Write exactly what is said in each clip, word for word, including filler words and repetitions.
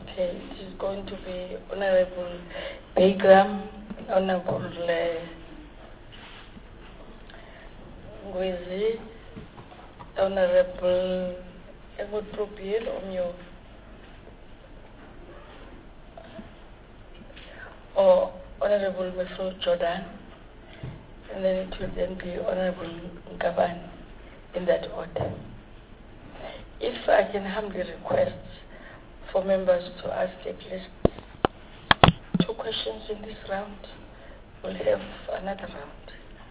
Okay, it is going to be Honorable Baygram, Honorable uh, Ngwezi, Honorable Emotropiel Omyo, or Honorable Mefro Jordan, and then it will then be Honorable Ngaban in that order. If I can humbly request for members to ask at least two questions in this round, we'll have another round.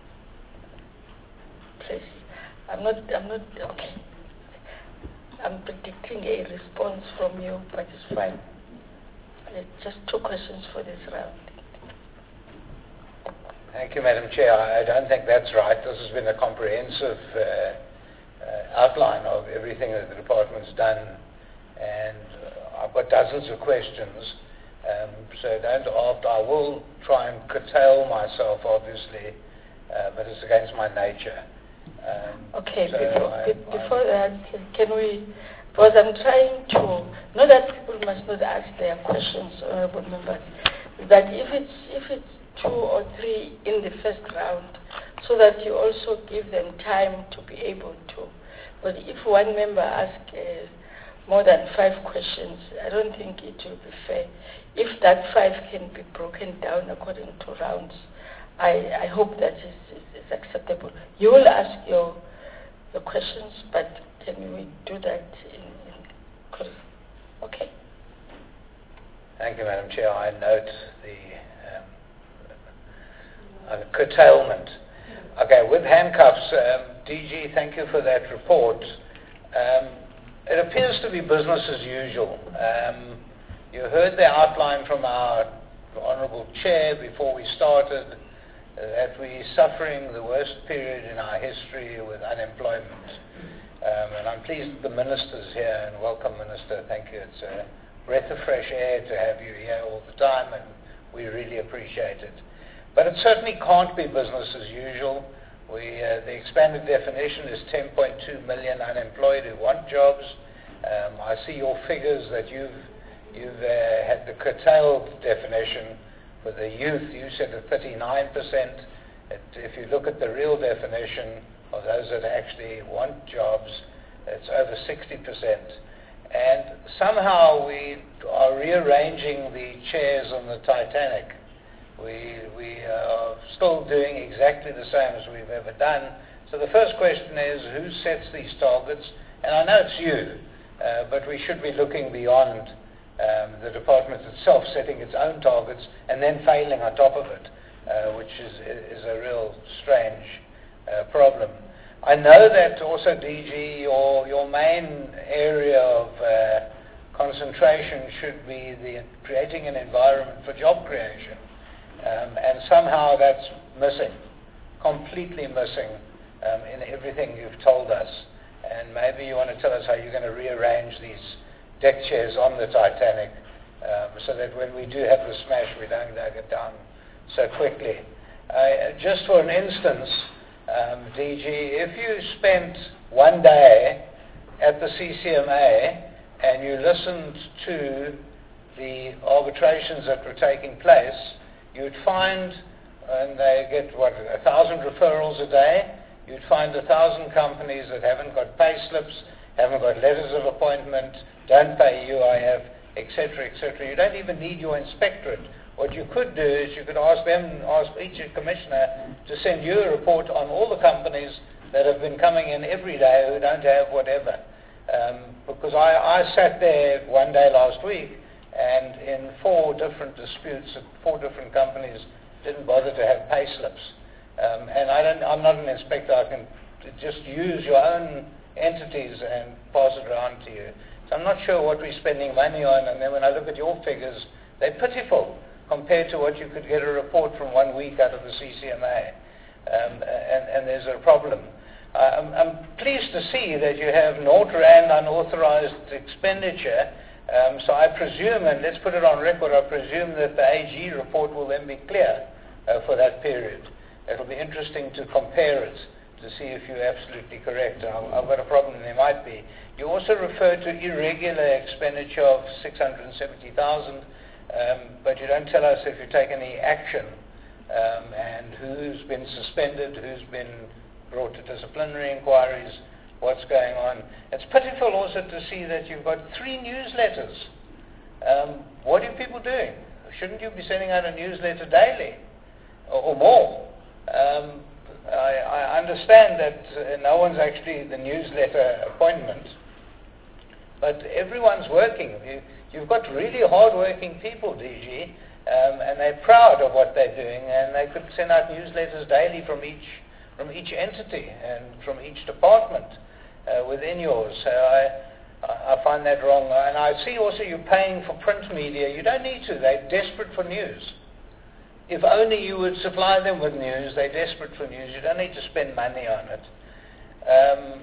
Please. I'm not, I'm not, okay. I'm predicting a response from you, but it's fine. Uh, Just two questions for this round. Thank you, Madam Chair. I don't think that's right. This has been a comprehensive uh, uh, outline of everything that the department's done, and uh, I've got dozens of questions, um, so don't ask. I will try and curtail myself, obviously, uh, but it's against my nature. Um, Okay, so before, I, be- before that, can, can we, because I'm trying to, not that people must not ask their questions, honorable members, that if it's, if it's two or three in the first round, so that you also give them time to be able to. But if one member asks uh, more than five questions, I don't think it will be fair. If that five can be broken down according to rounds, I, I hope that is, is, is acceptable. You will ask your, your questions, but can we do that in, in okay? Thank you, Madam Chair. I note the um, uh, curtailment. Okay, with handcuffs, um, D G, thank you for that report. Um, it appears to be business as usual. Um, you heard the outline from our Honourable Chair before we started, uh, that we're suffering the worst period in our history with unemployment. Um, and I'm pleased that the Minister's here, and welcome, Minister. Thank you. It's a breath of fresh air to have you here all the time, and we really appreciate it. But it certainly can't be business as usual. We, uh, the expanded definition is ten point two million unemployed who want jobs. Um, I see your figures that you've, you've uh, had the curtailed definition for the youth. You said at thirty-nine percent. It, if you look at the real definition of those that actually want jobs, it's over sixty percent. And somehow we are rearranging the chairs on the Titanic. We, we are still doing exactly the same as we've ever done. So the first question is, who sets these targets? And I know it's you, uh, but we should be looking beyond um, the department itself setting its own targets and then failing on top of it, uh, which is, is a real strange uh, problem. I know that also, D G, your, your main area of uh, concentration should be the creating an environment for job creation. Um, and somehow that's missing, completely missing um, in everything you've told us. And maybe you want to tell us how you're going to rearrange these deck chairs on the Titanic um, so that when we do have the smash, we don't drag it down so quickly. Uh, just for an instance, um, D G, if you spent one day at the C C M A and you listened to the arbitrations that were taking place, you'd find, and they get, what, a thousand referrals a day, you'd find a thousand companies that haven't got pay slips, haven't got letters of appointment, don't pay U I F, et cetera, et cetera. You don't even need your inspectorate. What you could do is you could ask them, ask each commissioner to send you a report on all the companies that have been coming in every day who don't have whatever. Um, because I, I sat there one day last week, and in four different disputes, four different companies didn't bother to have pay slips. Um, and I don't, I'm not an inspector. I can just use your own entities and pass it around to you. So I'm not sure what we're spending money on. And then when I look at your figures, they're pitiful compared to what you could get a report from one week out of the C C M A. Um, and, and there's a problem. Uh, I'm, I'm pleased to see that you have naught rand unauthorized expenditure. Um, so I presume, and let's put it on record, I presume that the A G report will then be clear uh, for that period. It'll be interesting to compare it to see if you're absolutely correct. I've, I've got a problem, there might be. You also refer to irregular expenditure of six hundred seventy thousand, um, but you don't tell us if you take any action um, and who's been suspended, who's been brought to disciplinary inquiries, what's going on. It's pitiful also to see that you've got three newsletters. Um, what are people doing? Shouldn't you be sending out a newsletter daily or, or more? Um, I, I understand that uh, no one's actually the newsletter appointment, but everyone's working. You, you've got really hard-working people, D G, um, and they're proud of what they're doing, and they could send out newsletters daily from each from each entity and from each department uh, within yours. So I, I find that wrong. And I see also you're paying for print media. You don't need to. They're desperate for news. If only you would supply them with news. They're desperate for news. You don't need to spend money on it. Um,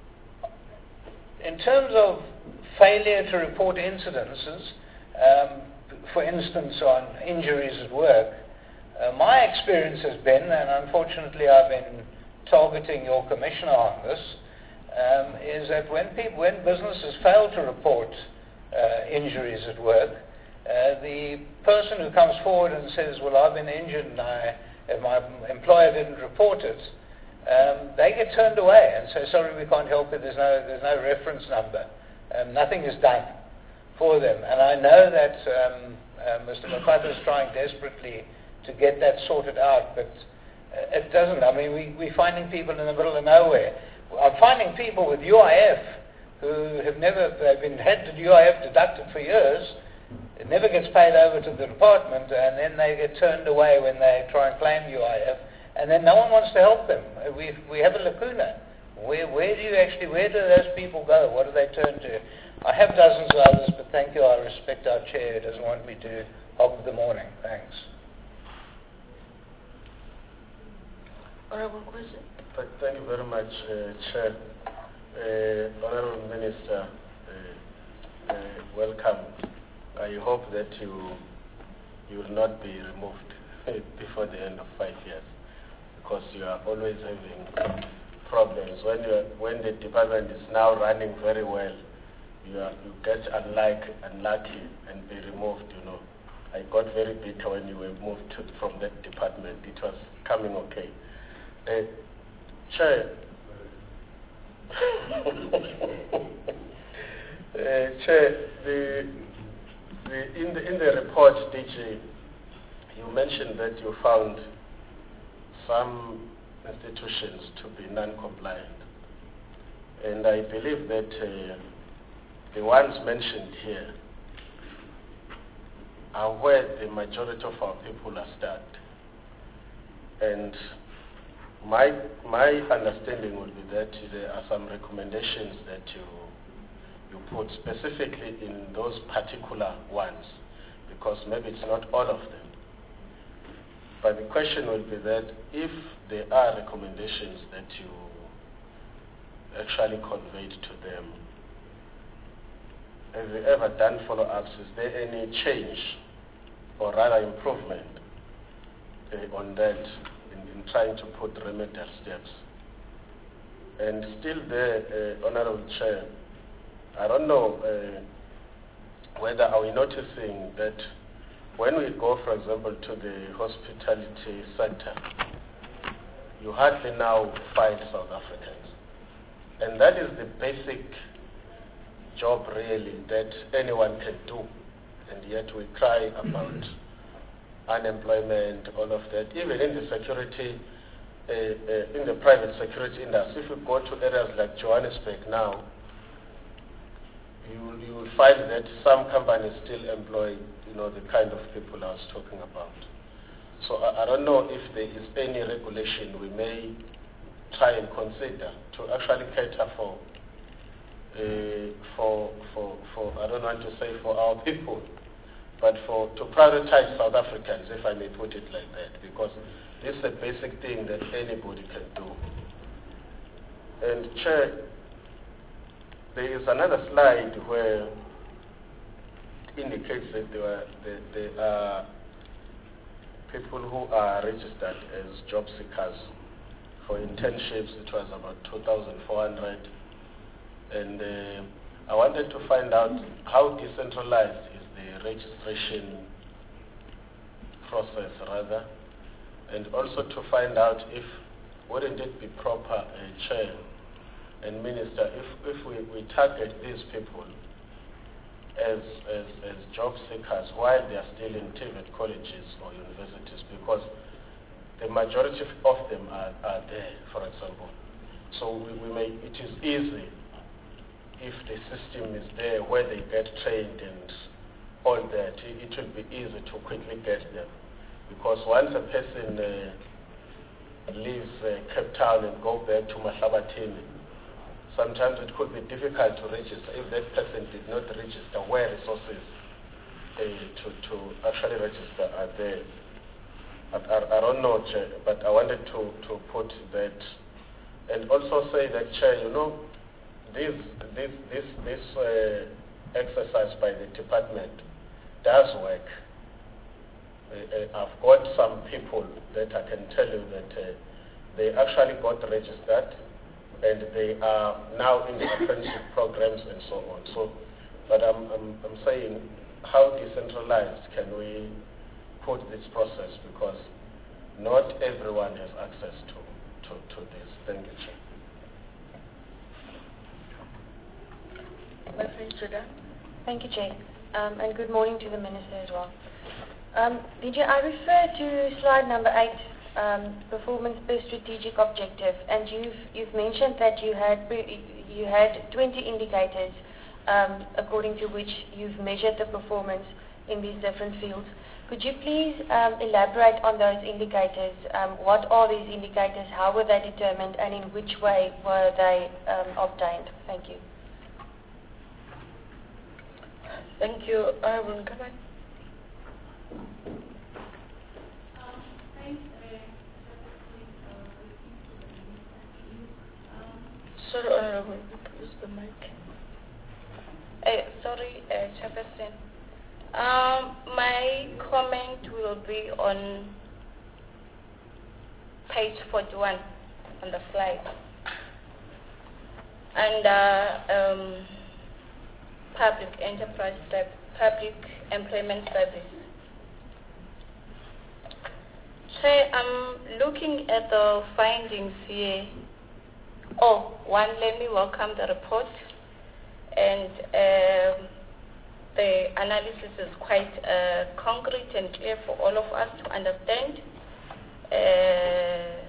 in terms of failure to report incidences, um, for instance on injuries at work, uh, my experience has been, and unfortunately I've been targeting your commissioner on this, um, is that when people, when businesses fail to report uh, injuries at work, uh, the person who comes forward and says, well, I've been injured and I, if my employer didn't report it, um, they get turned away and say, sorry, we can't help it, there's no, there's no reference number. Um, nothing is done for them. And I know that um, uh, Mister Mafata is trying desperately to get that sorted out, but uh, it doesn't. I mean, we, we're finding people in the middle of nowhere. I'm finding people with U I F who have never, they've been had the U I F deducted for years. It never gets paid over to the department, and then they get turned away when they try and claim U I F, and then no one wants to help them. We we have a lacuna. Where where do you actually, where do those people go? What do they turn to? I have dozens of others, but thank you. I respect our chair. He doesn't want me to hog the morning. Thanks. Honorable question. Thank you very much, uh, Chair. Uh, Honorable Minister, uh, uh, welcome. I hope that you you will not be removed before the end of five years, because you are always having problems. When you when the department is now running very well, you are, you get unlike, unlucky and be removed. You know, I got very bitter when you were moved to, from that department. It was coming okay. Uh, Chair, uh, Chair, the, the, in, the, in the report, D G, you mentioned that you found some institutions to be non-compliant. And I believe that uh, the ones mentioned here are where the majority of our people are stuck. And My my understanding would be that there are some recommendations that you you put specifically in those particular ones, because maybe it's not all of them. But the question would be that if there are recommendations that you actually conveyed to them, have you ever done follow-ups? Is there any change or rather improvement uh, on that? In trying to put remedial steps. And still there, uh, Honorable Chair, I don't know uh, whether are we noticing that when we go, for example, to the hospitality sector, you hardly now find South Africans. And that is the basic job really that anyone can do. And yet we cry about unemployment, all of that. Even in the security, uh, uh, in the private security industry, if you go to areas like Johannesburg now, you will, you will find that some companies still employ, you know, the kind of people I was talking about. So I, I don't know if there is any regulation we may try and consider to actually cater for, uh, for, for, for, I don't want to say for our people, but for to prioritize South Africans, if I may put it like that, because this is a basic thing that anybody can do. And Chair, there is another slide where it indicates that there are, that there are people who are registered as job seekers for internships, it was about two thousand four hundred. And uh, I wanted to find out how decentralized is the registration process, rather, and also to find out if, wouldn't it be proper, uh, Chair and Minister, if, if we, we target these people as, as, as job seekers while they are still in TVET colleges or universities, because the majority of them are, are there, for example. So we, we may, it is easy if the system is there where they get trained and all that, it, it will be easy to quickly get them. Because once a person uh, leaves uh, Cape Town and go back to Mahlabatini, sometimes it could be difficult to register if that person did not register where resources uh, to, to actually register are there. I, I, I don't know, Chair, but I wanted to, to put that and also say that, Chair, you know, this, this, this, this uh, exercise by the department does work. Uh, I've got some people that I can tell you that uh, they actually got registered and they are now in the apprenticeship programs and so on. So, but I'm, I'm, I'm saying, how decentralized can we put this process, because not everyone has access to, to, to this. Thank you, Chair. Thank you, Chair, um, and good morning to the Minister as well. Um, D J, I refer to slide number eight, um, performance per strategic objective, and you've you've mentioned that you had you had twenty indicators um, according to which you've measured the performance in these different fields. Could you please um, elaborate on those indicators? Um, what are these indicators? How were they determined, and in which way were they um, obtained? Thank you. Thank you. Aaron, come on. Sorry, Honorable, use the mic. Uh, sorry, uh, Chairperson. Um, my comment will be on page forty-one on the slide. And uh, um, public enterprise, public employment service. Chair, I'm looking at the findings here. Oh, one, let me welcome the report. And um, the analysis is quite uh, concrete and clear for all of us to understand. Uh,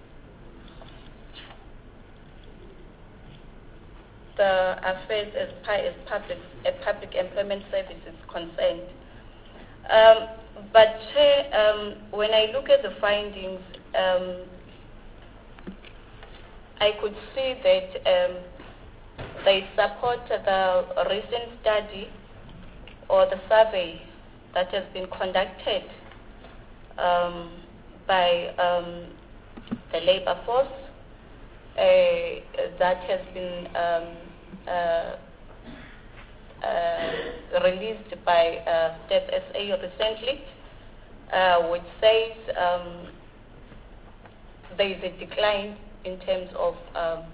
the affairs as far as public, uh, public employment service is concerned. Um, but Chair, um, when I look at the findings, um, I could see that um, they support the recent study or the survey that has been conducted um, by um, the labor force uh, that has been um, uh, uh, released by uh, Step S A recently, uh, which says um, there is a decline in terms of um,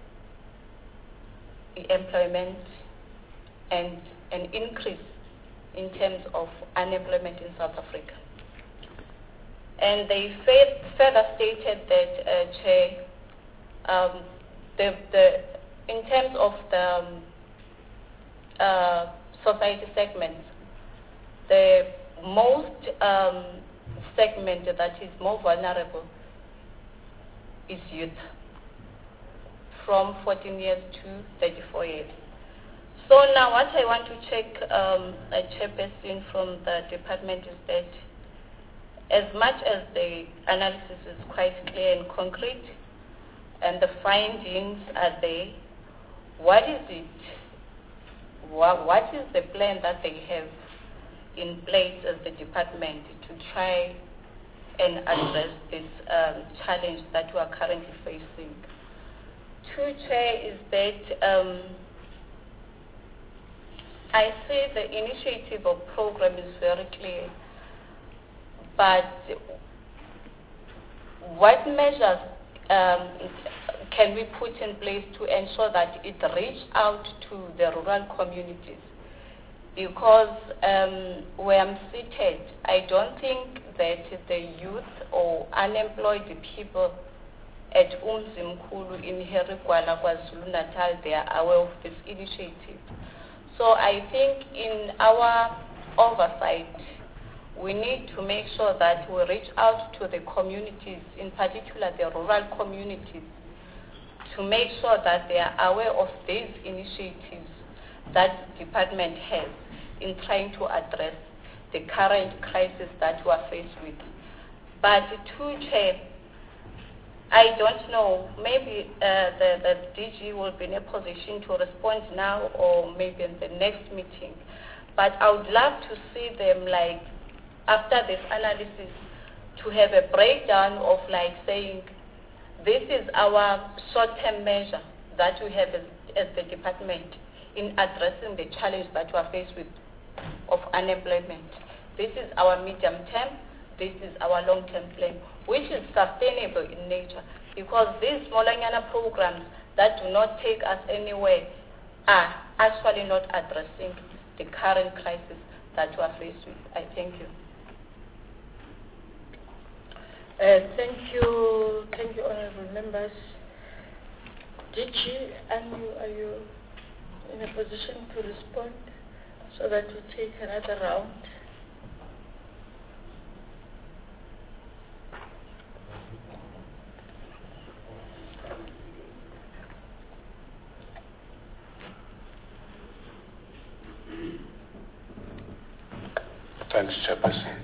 employment and an increase in terms of unemployment in South Africa. And they further stated that, uh, Chair, um, the, the, in terms of the um, uh, society segments, the most um, segment that is more vulnerable is youth, from fourteen years to thirty-four years. So now what I want to check, um, a chairperson from the department, is that as much as the analysis is quite clear and concrete and the findings are there, what is it, what, what is the plan that they have in place as the department to try and address this um, challenge that we are currently facing? Two, Chair, is that um, I see the initiative of program is very clear, but what measures um, can we put in place to ensure that it reaches out to the rural communities? Because um, where I'm seated, I don't think that the youth or unemployed people at Umzimkulu in Herigwala, KwaZulu-Natal, they are aware of this initiative. So I think in our oversight, we need to make sure that we reach out to the communities, in particular the rural communities, to make sure that they are aware of these initiatives that the department has in trying to address the current crisis that we are faced with. But to Chair, I don't know, maybe uh, the, the D G will be in a position to respond now or maybe in the next meeting. But I would love to see them, like, after this analysis, to have a breakdown of, like, saying, this is our short-term measure that we have as, as the department in addressing the challenge that we are faced with of unemployment. This is our medium term, this is our long-term plan, which is sustainable in nature, because these Molanyana programs that do not take us anywhere are actually not addressing the current crisis that we are faced with. I thank you. Uh, thank you, thank you, honourable members. D G, and you, are you in a position to respond so that we take another round? Thanks, Chairperson.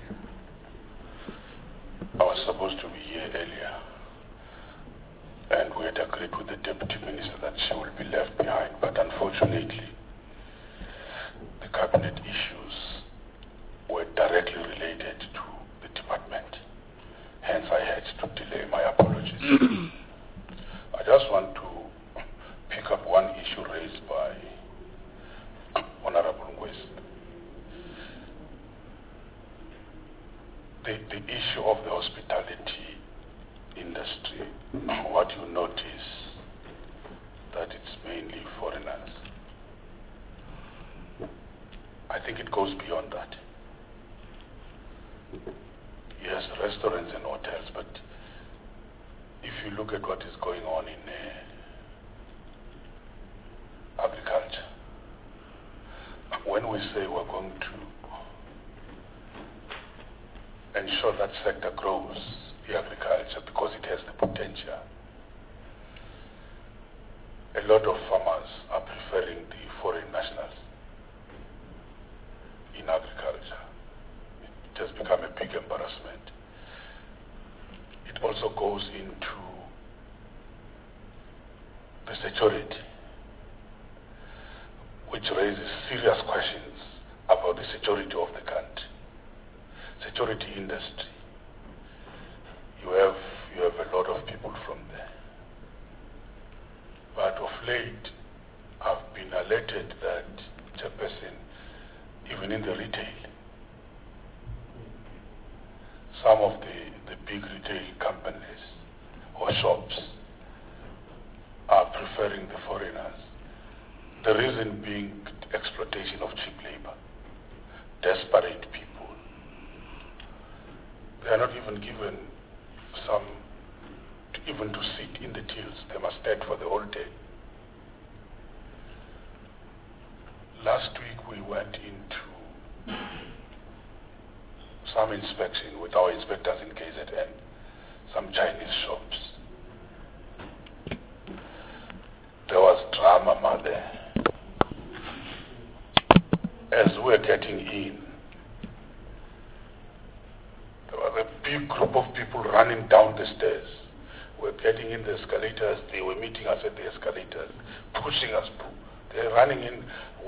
I was supposed to be here earlier, and we had agreed with the Deputy Minister that she will be left behind, but unfortunately, the cabinet issues were directly related to the department. Hence, I had to delay. My apologies. I just want to pick up one issue raised by Honorable Ngwesi. The, the issue of the hospitality industry, what you notice, that it's mainly foreigners. I think it goes beyond that. Yes, restaurants and hotels, but if you look at what is going on in uh, agriculture, when we say we're going to ensure that sector grows, the agriculture, because it has the potential, a lot of farmers are preferring the foreign nationals in agriculture. It has become a big embarrassment. It also goes into the security, which raises serious questions about the security of the country. Security industry. You have you have a lot of people from there. But of late, I've been alerted that, Chairperson, even in the retail, some of the, the big retail companies or shops are preferring the foreigners. The reason being exploitation of cheap labor, desperate people. They are not even given some, to even to sit in the tills. They must stand for the whole day. Last week we went into some inspection with our inspectors in K Z N, some Chinese shops. There was drama, ma, there. As we were getting in, there was a big group of people running down the stairs. We were getting in the escalators. They were meeting us at the escalators, pushing us. They're running in.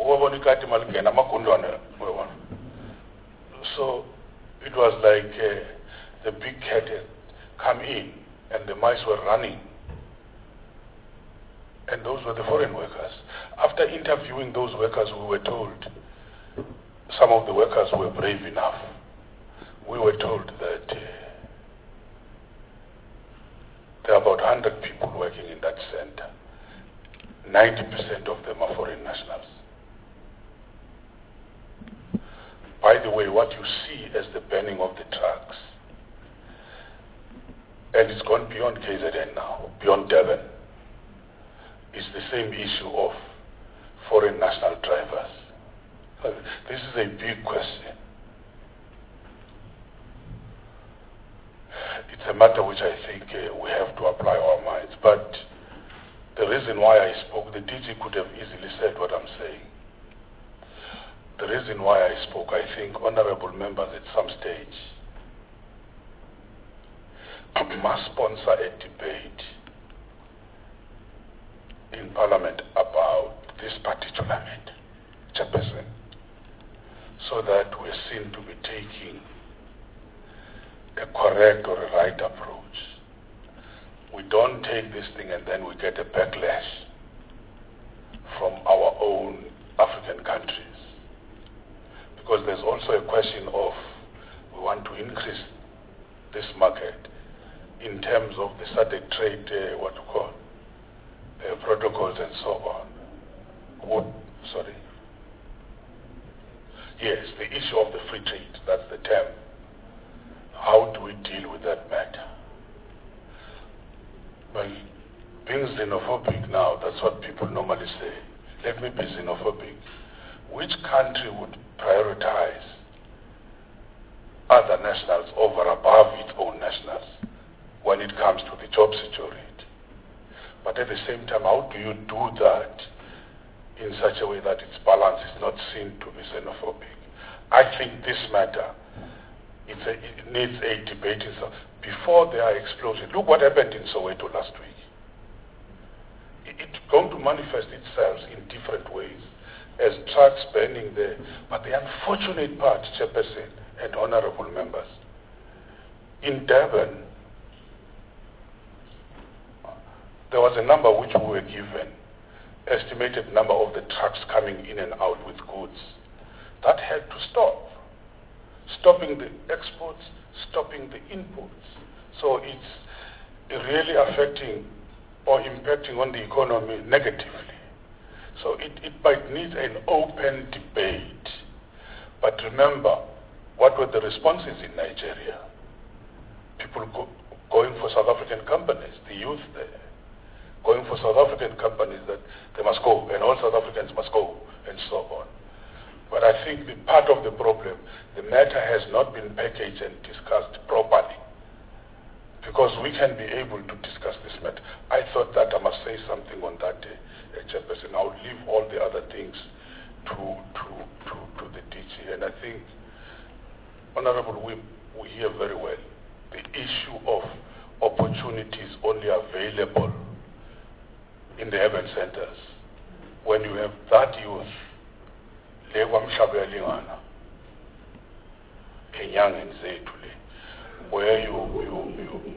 So it was like uh, the big cat had come in and the mice were running. And those were the foreign workers. After interviewing those workers, we were told, some of the workers were brave enough. We were told that uh, There are about one hundred people working in that center. ninety percent of them are foreign nationals. By the way, what you see as the banning of the trucks, and it's gone beyond K Z N now, beyond Durban, is the same issue of foreign national drivers. This is a big question. It's a matter which I think uh, we have to apply our minds. But the reason why I spoke, the D G could have easily said what I'm saying. The reason why I spoke, I think honorable members at some stage must sponsor a debate in Parliament about this particular matter, Chairperson, so that we're seen to be taking a correct or a right approach. We don't take this thing and then we get a backlash from our own African countries. Because there's also a question of we want to increase this market in terms of the S A D C trade, uh, what you call, uh, protocols and so on. What, sorry? Yes, the issue of the free trade, that's the term. How do we deal with that matter? Well, being xenophobic now, that's what people normally say. Let me be xenophobic. Which country would prioritize other nationals over above its own nationals when it comes to the job security? But at the same time, how do you do that in such a way that its balance is not seen to be xenophobic? I think this matter, it's a, it needs a debate itself. Before there are explosions, look what happened in Soweto last week. It, it's going to manifest itself in different ways as trucks burning there. But the unfortunate part, Chairperson and honorable members, in Durban, there was a number which we were given, estimated number of the trucks coming in and out with goods. That had to stop. Stopping the exports, stopping the imports. So it's really affecting or impacting on the economy negatively. So it, it might need an open debate. But remember, what were the responses in Nigeria? People go, going for South African companies, the youth there, going for South African companies that they must go, and all South Africans must go, and so on. But I think the part of the problem, the matter has not been packaged and discussed properly. Because we can be able to discuss this matter. I thought that I must say something on that, uh, Chairperson. I would leave all the other things to, to, to, to the D G. And I think, Honorable, we, we hear very well the issue of opportunities only available in the urban centers. When you have that youth, where you, you, you,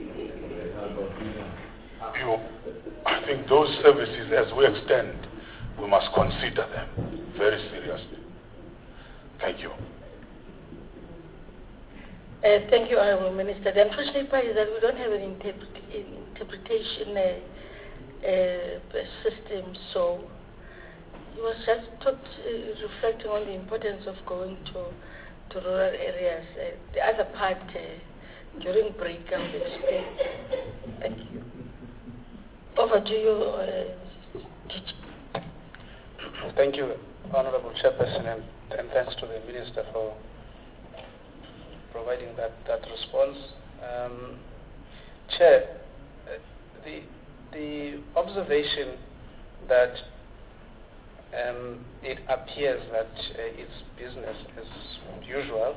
you, I think those services, as we extend, we must consider them very seriously. Thank you. Uh, thank you, Honourable Minister. The unfortunate part is that we don't have an interpret interpretation uh, uh, system, so he was just taught, uh, reflecting on the importance of going to, to rural areas. Uh, the other part, uh, during break, I will explain. Thank you. Over to you, uh, Thank you, Honourable Chairperson, and, and thanks to the Minister for providing that, that response. Um, Chair, uh, the, the observation that um, it appears that uh, it's business as usual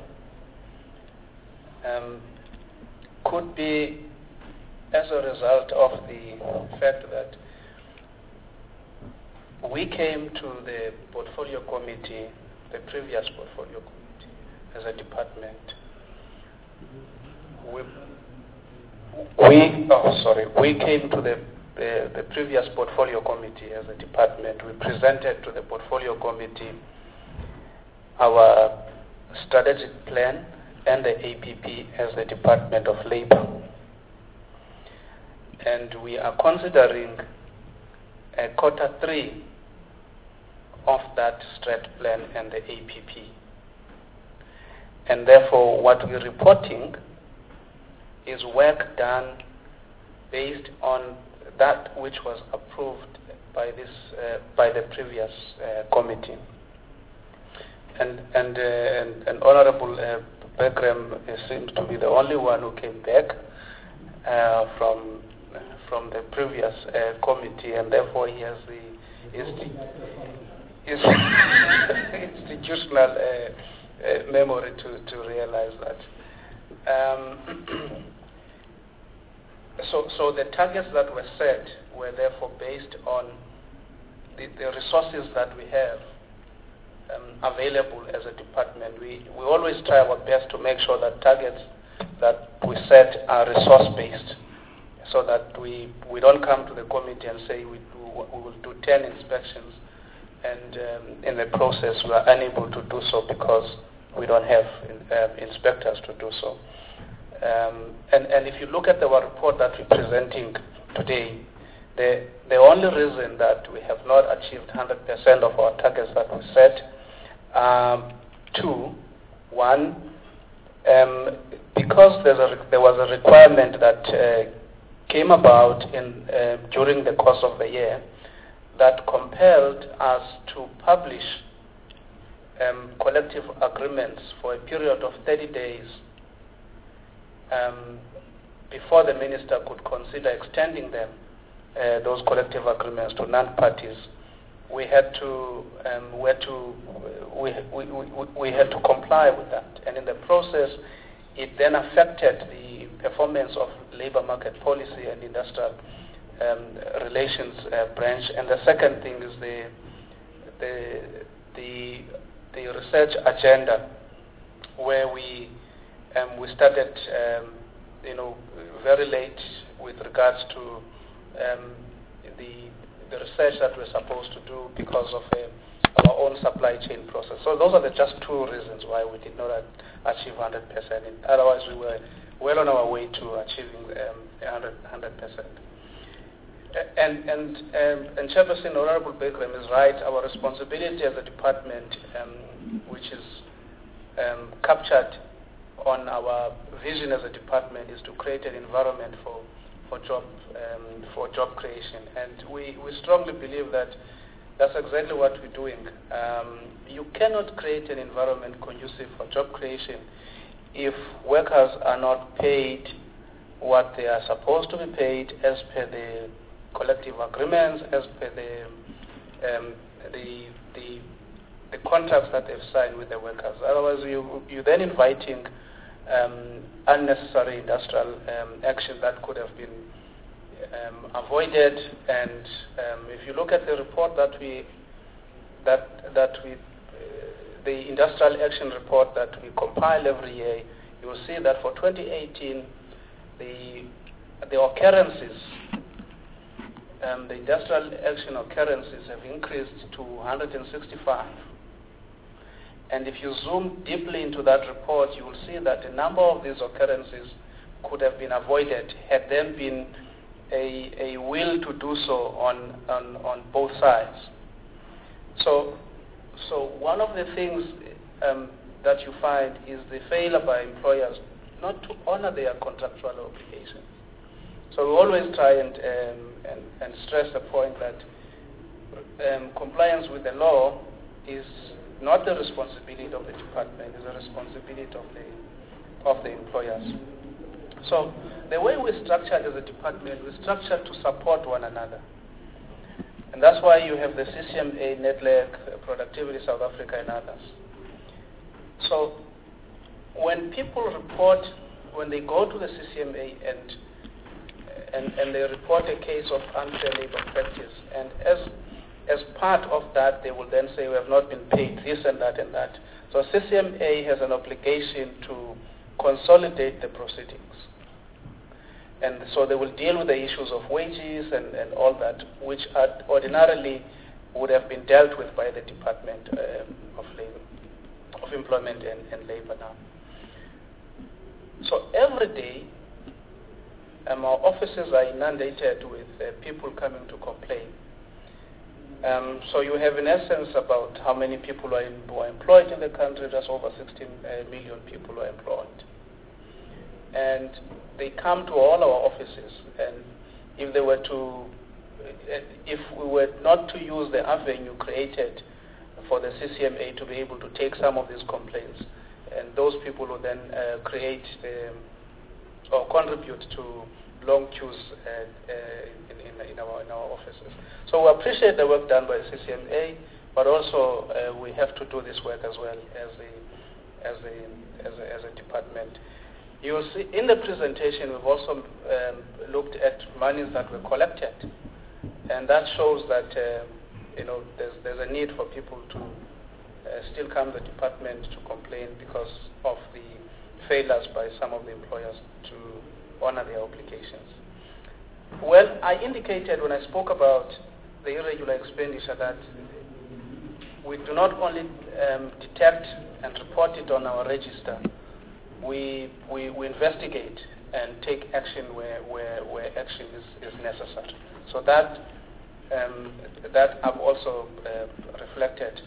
um, could be as a result of the fact that we came to the portfolio committee, the previous portfolio committee, as a department. We, we oh sorry, we came to the, the the previous portfolio committee as a department. We presented to the portfolio committee our strategic plan and the A P P as the Department of Labor. and we are considering a quarter three of that strat plan and the A P P. And therefore, what we're reporting is work done based on that which was approved by this uh, by the previous uh, committee. And and, uh, and, and Honorable uh, Beckham seems to be the only one who came back uh, from from the previous uh, committee, and therefore he has the insti- institutional uh, uh, memory to, to realize that. Um, so, so the targets that were set were therefore based on the, the resources that we have um, available as a department. We, we always try our best to make sure that targets that we set are resource-based, so that we, we don't come to the committee and say we, do, we will do ten inspections, and um, in the process we are unable to do so because we don't have uh, inspectors to do so. Um, and, and if you look at our report that we're presenting today, the, the only reason that we have not achieved one hundred percent of our targets that we set, um, two, one, um, because there's a, there was a requirement that uh, came about in, uh, during the course of the year that compelled us to publish um, collective agreements for a period of thirty days um, before the minister could consider extending them, uh, those collective agreements to non-parties. We had to, um, we, had to we, we, we, we had to comply with that, and in the process, it then affected the performance of labor market policy and industrial um, relations uh, branch. And the second thing is the the the, the research agenda, where we um, we started um, you know very late with regards to um, the the research that we're supposed to do because of uh, our own supply chain process. So those are the just two reasons why we did not achieve one hundred percent. Otherwise, we were well on our way to achieving um, one hundred percent. And, and, um, and Chairperson Honorable Beckham is right. Our responsibility as a department, um, which is um, captured on our vision as a department, is to create an environment for for job um, for job creation, and we, we strongly believe that that's exactly what we're doing. Um, you cannot create an environment conducive for job creation if workers are not paid what they are supposed to be paid as per the collective agreements, as per the um, the, the the contracts that they've signed with the workers. Otherwise, you you're then inviting Um, unnecessary industrial um, action that could have been um, avoided. And um, if you look at the report that we that that we uh, the industrial action report that we compile every year, you will see that for twenty eighteen the the occurrences um, the industrial action occurrences have increased to one hundred sixty-five. And if you zoom deeply into that report, you will see that a number of these occurrences could have been avoided had there been a, a will to do so on, on, on both sides. So, so one of the things um, that you find is the failure by employers not to honor their contractual obligations. So we always try and, um, and, and stress the point that um, compliance with the law is not the responsibility of the department, it's the responsibility of the of the employers. So the way we're structured as a department, we're structured to support one another. And that's why you have the C C M A, Network, Productivity South Africa, and others. So when people report, when they go to the C C M A and and, and they report a case of unfair labor practice, and as As part of that, they will then say, we have not been paid this and that and that. So C C M A has an obligation to consolidate the proceedings. And so they will deal with the issues of wages and, and all that, which are ordinarily would have been dealt with by the Department um, of Labor, of Employment and, and Labor now. So every day, um, our offices are inundated with uh, people coming to complain. Um, so you have in essence about how many people are, in, who are employed in the country. Just over sixteen uh, million people are employed. And they come to all our offices, and if they were to, if we were not to use the avenue created for the C C M A to be able to take some of these complaints, and those people will then uh, create the, or contribute to long queues uh, uh, in, in, in, our, in our offices. So we appreciate the work done by the C C M A, but also uh, we have to do this work as well as a, as a, as a, as a department. You'll see in the presentation we've also um, looked at monies that were collected, and that shows that uh, you know there's, there's a need for people to uh, still come to the department to complain because of the failures by some of the employers to honor their obligations. Well, I indicated when I spoke about the irregular expenditure that we do not only um, detect and report it on our register, we, we, we investigate and take action where, where, where action is, is necessary. So that, um, that I've also uh, reflected.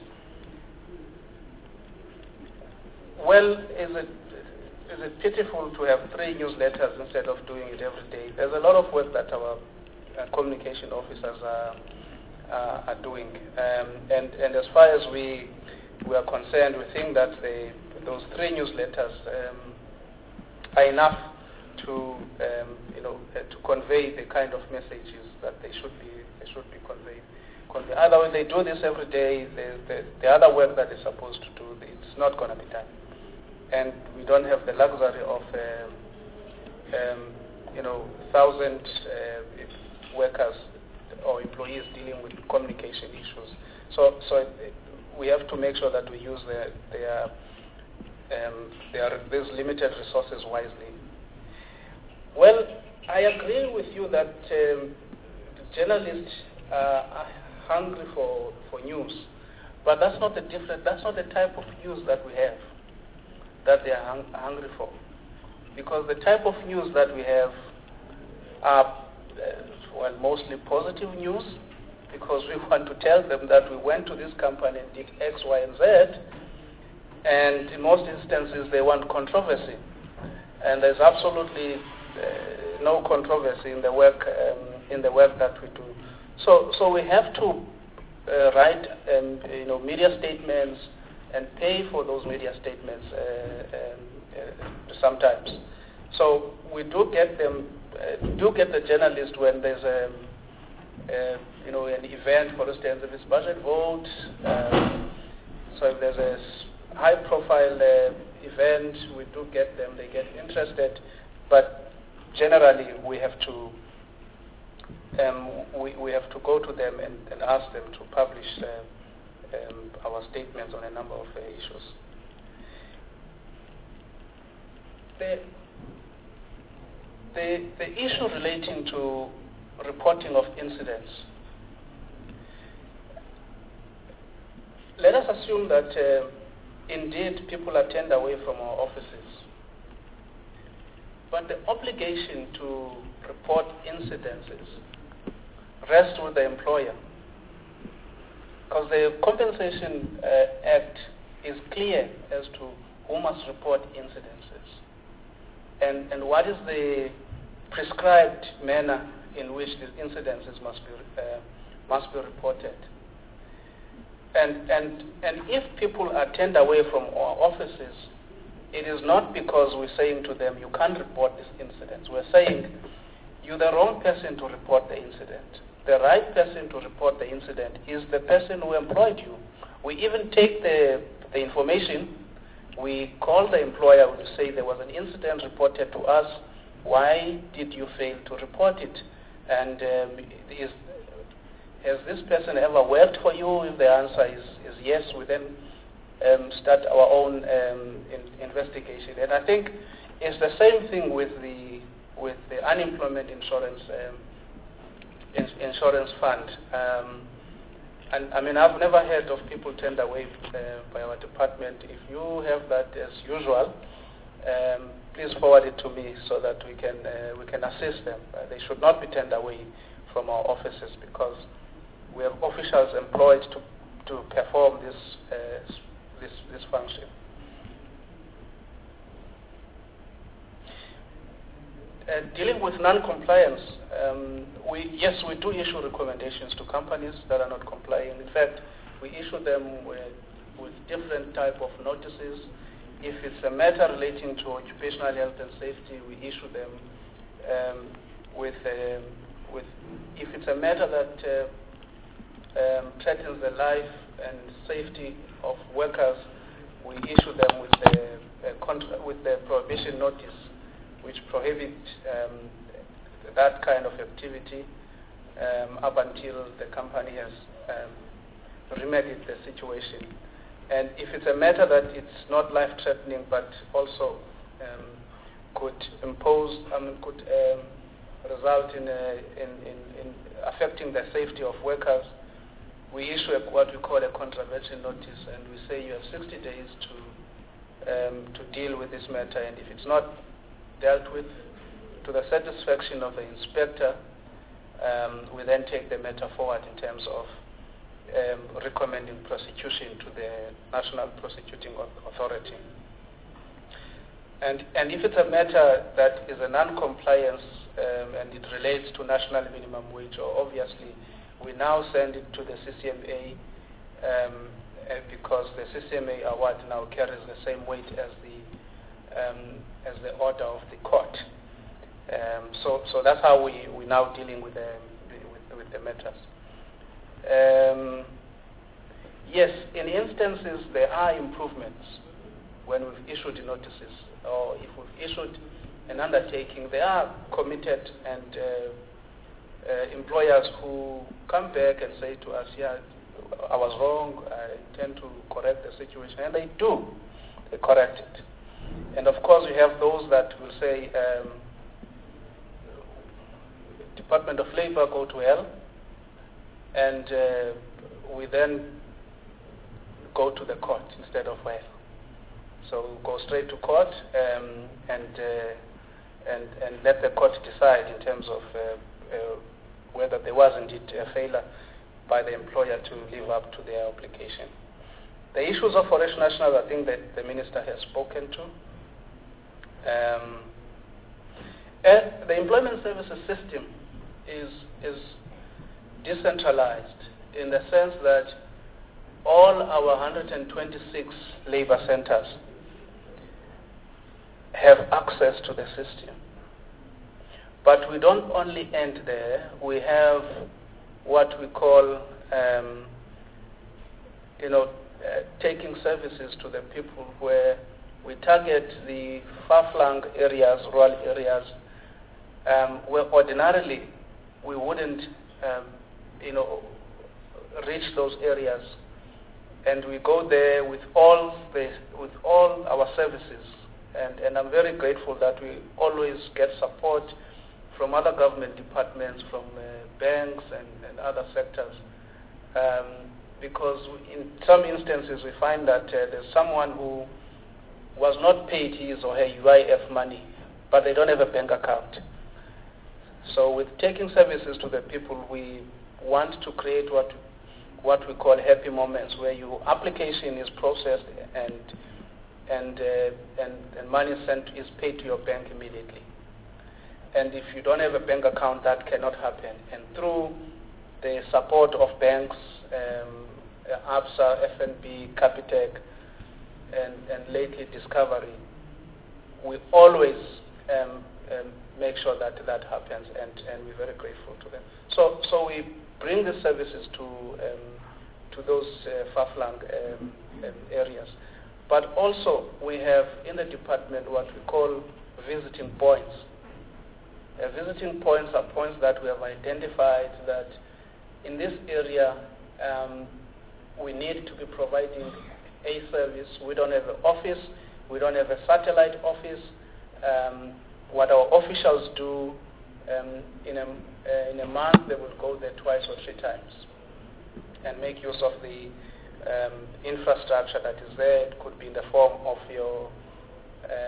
Well, is it Is it pitiful to have three newsletters instead of doing it every day? There's a lot of work that our uh, communication officers are, uh, are doing. Um, and, and as far as we, we are concerned, we think that the, those three newsletters um, are enough to, um, you know, uh, to convey the kind of messages that they should be, they should be conveyed. Convey. Otherwise, they do this every day. The, the, the other work that they're supposed to do, it's not going to be done. And we don't have the luxury of, um, um, you know, thousand uh, workers or employees dealing with communication issues. So, so it, we have to make sure that we use their, their, um, their these limited resources wisely. Well, I agree with you that um, the journalists uh, are hungry for, for news, but that's not the different. That's not the type of news that we have, that they are hung, hungry for. Because the type of news that we have are, uh, well, mostly positive news, because we want to tell them that we went to this company and did X, Y, and Z, and in most instances they want controversy. And there's absolutely uh, no controversy in the work um, in the work that we do. So, so we have to uh, write um, you know, media statements and pay for those media statements uh, um, uh, sometimes. So we do get them, uh, do get the journalist when there's a, uh, you know, an event, for instance, if it's budget vote. Um, so if there's a high-profile uh, event, we do get them. They get interested, but generally we have to. Um, we, we have to go to them and, and ask them to publish uh, um, our statements on a number of uh, issues. The, the, the issue relating to reporting of incidents, let us assume that uh, indeed people are turned away from our offices, but the obligation to report incidences rests with the employer, because the Compensation uh, Act is clear as to who must report incidences and, and what is the prescribed manner in which these incidences must be, uh, must be reported. And, and, and if people are turned away from our offices, it is not because we're saying to them, you can't report these incidents. We're saying, you're the wrong person to report the incident. The right person to report the incident is the person who employed you. We even take the, the information, we call the employer to say there was an incident reported to us, why did you fail to report it? And um, is, has this person ever worked for you? If the answer is, is yes, we then um, start our own um, in, investigation. And I think it's the same thing with the, with the unemployment insurance um, insurance fund. Um, and I mean, I've never heard of people turned away uh, by our department. If you have that as usual, um, please forward it to me so that we can uh, we can assist them. Uh, they should not be turned away from our offices because we have officials employed to to perform this uh, this this function. Uh, dealing with non-compliance, um, we yes we do issue recommendations to companies that are not complying. In fact, we issue them with, with different type of notices. If it's a matter relating to occupational health and safety, we issue them um, with um, with if it's a matter that uh, um, threatens the life and safety of workers, we issue them with the uh, contra- with the prohibition notice, which prohibit um, that kind of activity um, up until the company has um, remedied the situation. And if it's a matter that it's not life-threatening but also um, could impose, I mean, could um, result in, a, in, in, in affecting the safety of workers, we issue a, what we call a contravention notice, and we say you have sixty days to um, to deal with this matter, and if it's not dealt with to the satisfaction of the inspector, um, we then take the matter forward in terms of um, recommending prosecution to the National Prosecuting Authority. And, and if it's a matter that is a non-compliance um, and it relates to national minimum wage, or obviously we now send it to the C C M A um, uh, because the C C M A award now carries the same weight as the um, as the order of the court. Um, so, so that's how we we now dealing with the with, with the matters. Um, yes, in instances there are improvements when we've issued notices, or if we've issued an undertaking. There are committed and uh, uh, employers who come back and say to us, "Yeah, I was wrong. I intend to correct the situation," and they do. They correct it. And of course, we have those that will say, um, Department of Labor, go to hell, and uh, we then go to the court instead of hell. So go straight to court um, and, uh, and and let the court decide in terms of uh, uh, whether there was indeed a failure by the employer to live up to their obligation. The issues of Forex National, I think that the Minister has spoken to. Um, uh, the employment services system is, is decentralized in the sense that all our one hundred twenty-six labor centers have access to the system. But we don't only end there. We have what we call, um, you know, uh, taking services to the people, where we target the far-flung areas, rural areas, um, where ordinarily we wouldn't, um, you know, reach those areas, and we go there with all the, with all our services. And, and I'm very grateful that we always get support from other government departments, from uh, banks and, and other sectors, um, because in some instances we find that uh, there's someone who was not paid his or her U I F money, but they don't have a bank account. So with taking services to the people, we want to create what what we call happy moments, where your application is processed and and uh, and, and money sent is paid to your bank immediately. And if you don't have a bank account, that cannot happen. And through the support of banks, um, ABSA, F N B, Capitec, and, and lately Discovery, we always um, um, make sure that that happens, and, and we're very grateful to them. So, so we bring the services to um, to those uh, far-flung um, um, areas. But also, we have in the department what we call visiting points. Uh, visiting points are points that we have identified that in this area um, we need to be providing a service. We don't have an office. We don't have a satellite office. Um, what our officials do um, in, a, uh, in a month, they will go there twice or three times and make use of the um, infrastructure that is there. It could be in the form of your um,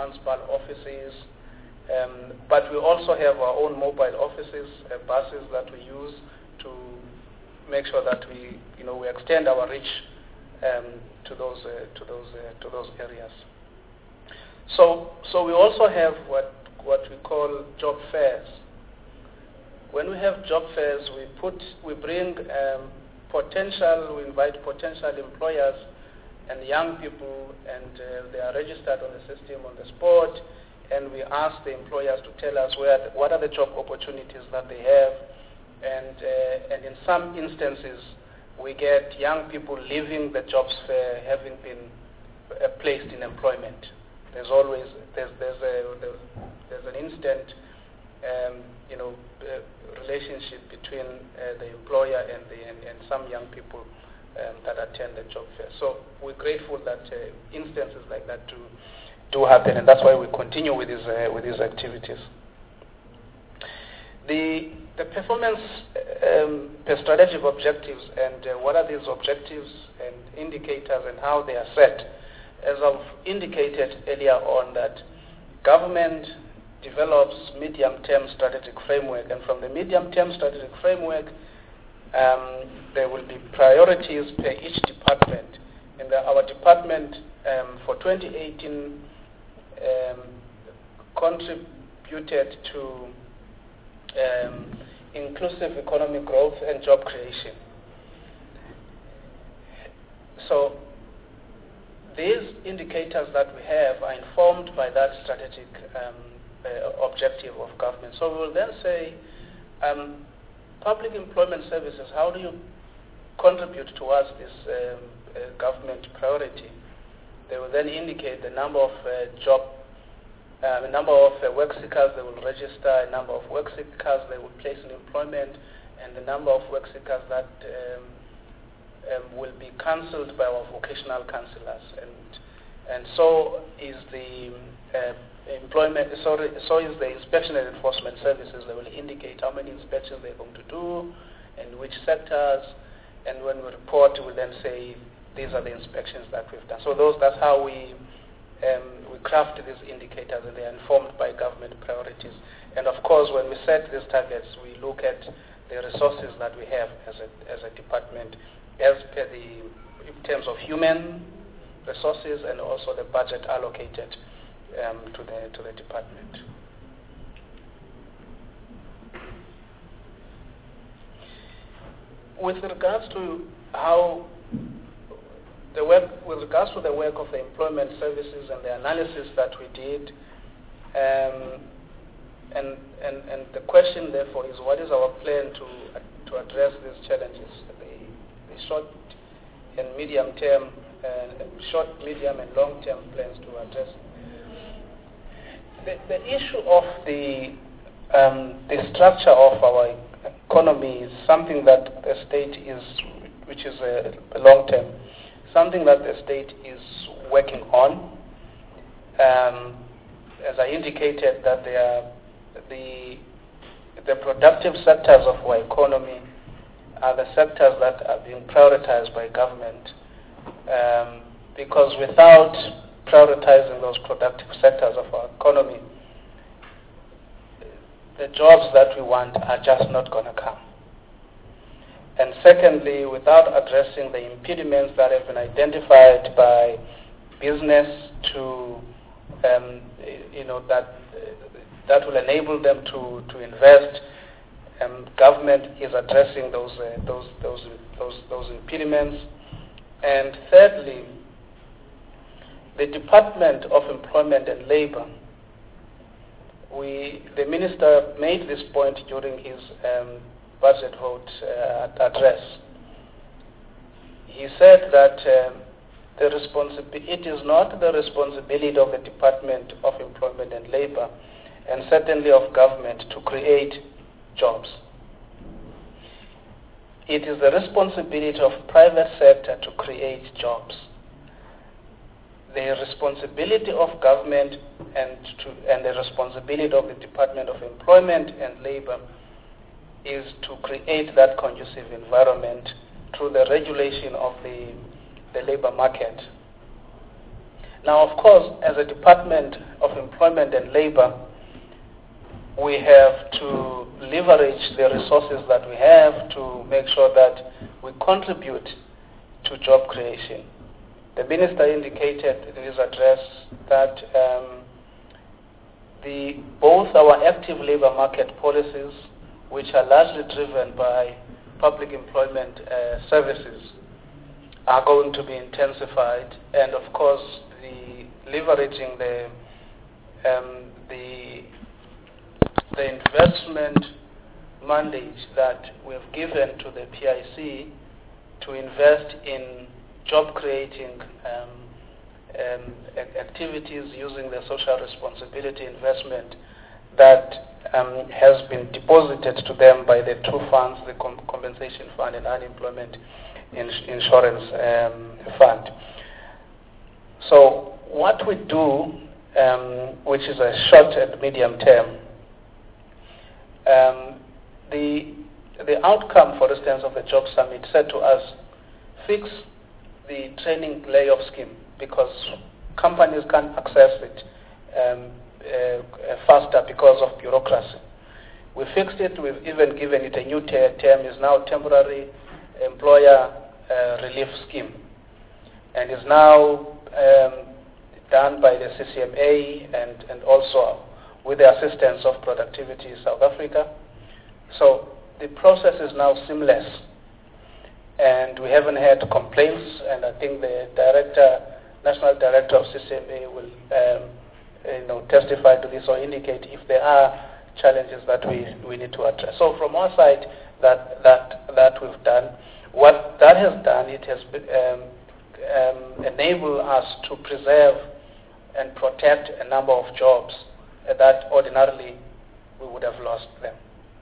municipal offices, um, but we also have our own mobile offices, uh, buses that we use to make sure that we, you know, we extend our reach um, to those uh, to those uh, to those areas. So, so we also have what what we call job fairs. When we have job fairs, we put we bring um, potential, we invite potential employers and young people, and uh, they are registered on the system on the spot, and we ask the employers to tell us where the, what are the job opportunities that they have, and uh, and in some instances we get young people leaving the jobs fair having been uh, placed in employment. There's always there's there's a there's an instant um, you know uh, relationship between uh, the employer and the and, and some young people um, that attend the job fair. So we're grateful that uh, instances like that do do happen, and that's why we continue with these uh, with these activities. The the performance um, the strategic objectives, and uh, what are these objectives and indicators and how they are set. As I've indicated earlier on, that government develops medium-term strategic framework, and from the medium-term strategic framework, um, there will be priorities per each department. And the, our department um, for twenty eighteen um, contributed to um, inclusive economic growth and job creation. So these indicators that we have are informed by that strategic um, uh, objective of government. So we will then say, um, public employment services, how do you contribute towards this um, uh, government priority? They will then indicate the number of uh, job, uh, the number of uh, work seekers they will register, a number of work seekers they will place in employment, and the number of work seekers that um, Um, will be cancelled by our vocational counsellors, and and so is the uh, employment. So, so is the inspection and enforcement services. They will indicate how many inspections they're going to do, and which sectors. And when we report, we'll then say these are the inspections that we've done. So those that's how we um, we craft these indicators, and they are informed by government priorities. And of course, when we set these targets, we look at the resources that we have as a as a department, as per the, in terms of human resources and also the budget allocated um, to the to the department. With regards to how the work, with regards to the work of the employment services and the analysis that we did, um, and and and the question therefore is, what is our plan to to address these challenges? Short and medium term, uh, short, medium and long term plans to address. The, the issue of the um, the structure of our economy is something that the state is, which is a, a long term, something that the state is working on. Um, as I indicated, that they are the the productive sectors of our economy are the sectors that are being prioritized by government, um, because without prioritizing those productive sectors of our economy, the jobs that we want are just not going to come. And secondly, without addressing the impediments that have been identified by business to, um, you know, that that will enable them to, to invest. Um, government is addressing those, uh, those those those those impediments. And thirdly, the Department of Employment and Labour, we the minister made this point during his um, budget vote uh, address. He said that um, the responsibility it is not the responsibility of the Department of Employment and Labour, and certainly of government, to create jobs. It is the responsibility of private sector to create jobs. The responsibility of government and to, and the responsibility of the Department of Employment and Labour is to create that conducive environment through the regulation of the, the labour market. Now, of course, as a Department of Employment and Labor, we have to leverage the resources that we have to make sure that we contribute to job creation. The Minister indicated in his address that um, the, both our active labor market policies, which are largely driven by public employment uh, services, are going to be intensified, and of course the leveraging the um, the the investment mandate that we've given to the P I C to invest in job creating um, um, activities using the social responsibility investment that um, has been deposited to them by the two funds, the com compensation fund and unemployment ins insurance um, fund. So what we do, um, which is a short and medium term, um, the the outcome, for instance, of the job summit said to us, fix the training layoff scheme because companies can't access it um, uh, faster because of bureaucracy. We fixed it. We've even given it a new ter term. Is now temporary employer uh, relief scheme, and is now um, done by the C C M A and and also with the assistance of Productivity South Africa. So the process is now seamless, and we haven't had complaints. And I think the director, national director of C C M A, will um, you know testify to this or indicate if there are challenges that we we need to address. So from our side, that that that we've done. What that has done, it has um, um, enabled us to preserve and protect a number of jobs that ordinarily we would have lost them.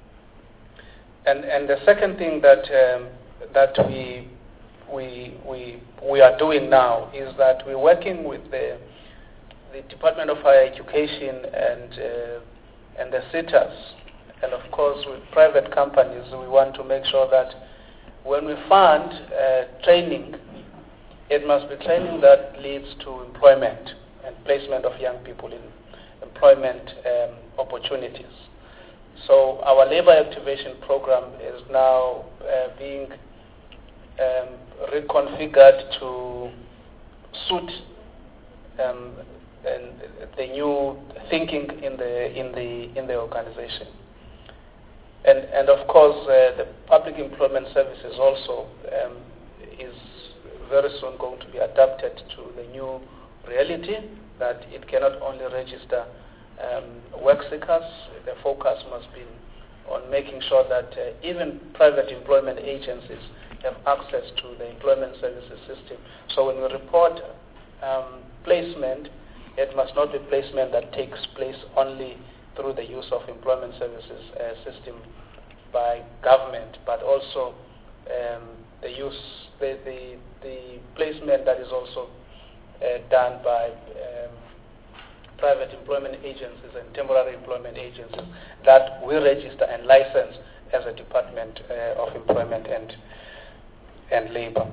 And and the second thing that um, that we we we we are doing now is that we're working with the the Department of Higher Education and uh, and the S I T As, and of course with private companies. We want to make sure that when we fund uh, training, it must be training that leads to employment and placement of young people in employment um, opportunities. So our labor activation program is now uh, being um, reconfigured to suit um, and the new thinking in the in the in the organization. And, and of course, uh, the public employment services also um, is very soon going to be adapted to the new reality that it cannot only register um, work seekers. The focus must be on making sure that uh, even private employment agencies have access to the employment services system. So when we report um, placement, it must not be placement that takes place only through the use of employment services uh, system by government, but also um, the use, the, the, the placement that is also uh, done by um, private employment agencies and temporary employment agencies that we register and license as a Department uh, of Employment and, and Labor.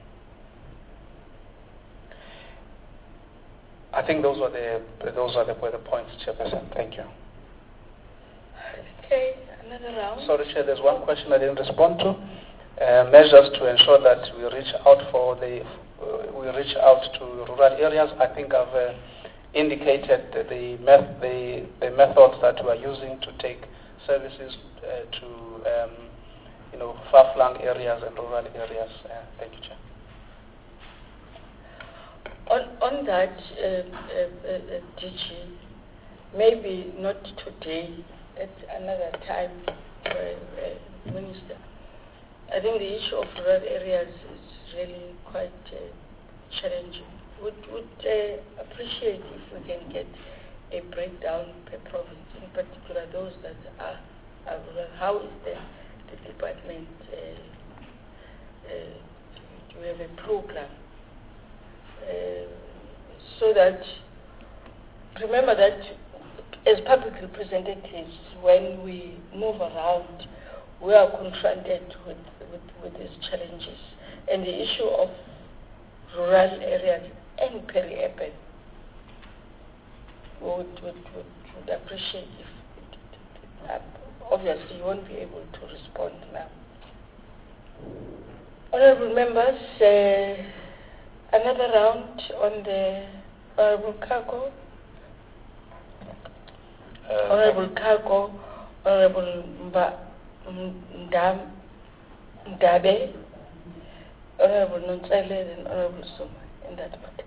I think those are the, those are the, the points, Chairperson. Thank you. Okay, another round. Sorry, Chair, there's one question I didn't respond to. Uh, measures to ensure that we reach out for the uh, we reach out to rural areas. I think I've uh, indicated the the, met the the methods that we are using to take services uh, to um, you know far-flung areas and rural areas. Uh, thank you, Chair. On on that, uh, uh, uh, D G, maybe not today. At another time, uh, uh, Minister. I think the issue of rural areas is really quite uh, challenging. Would would uh, appreciate if we can get a breakdown per province, in particular those that are, are rural. How is the, the department? Uh, uh, do we have a program uh, so that? Remember that. As public representatives, when we move around, we are confronted with, with, with these challenges. And the issue of rural areas and peri-urban we would, would, would, would appreciate if, uh, obviously you won't be able to respond now. Honorable members, uh, another round on the Honorable Cargo. Uh, Honorable Cargo, Honorable Mba, Ndam, Ndabe, Honorable Nontsele, and Honorable Suma in that matter.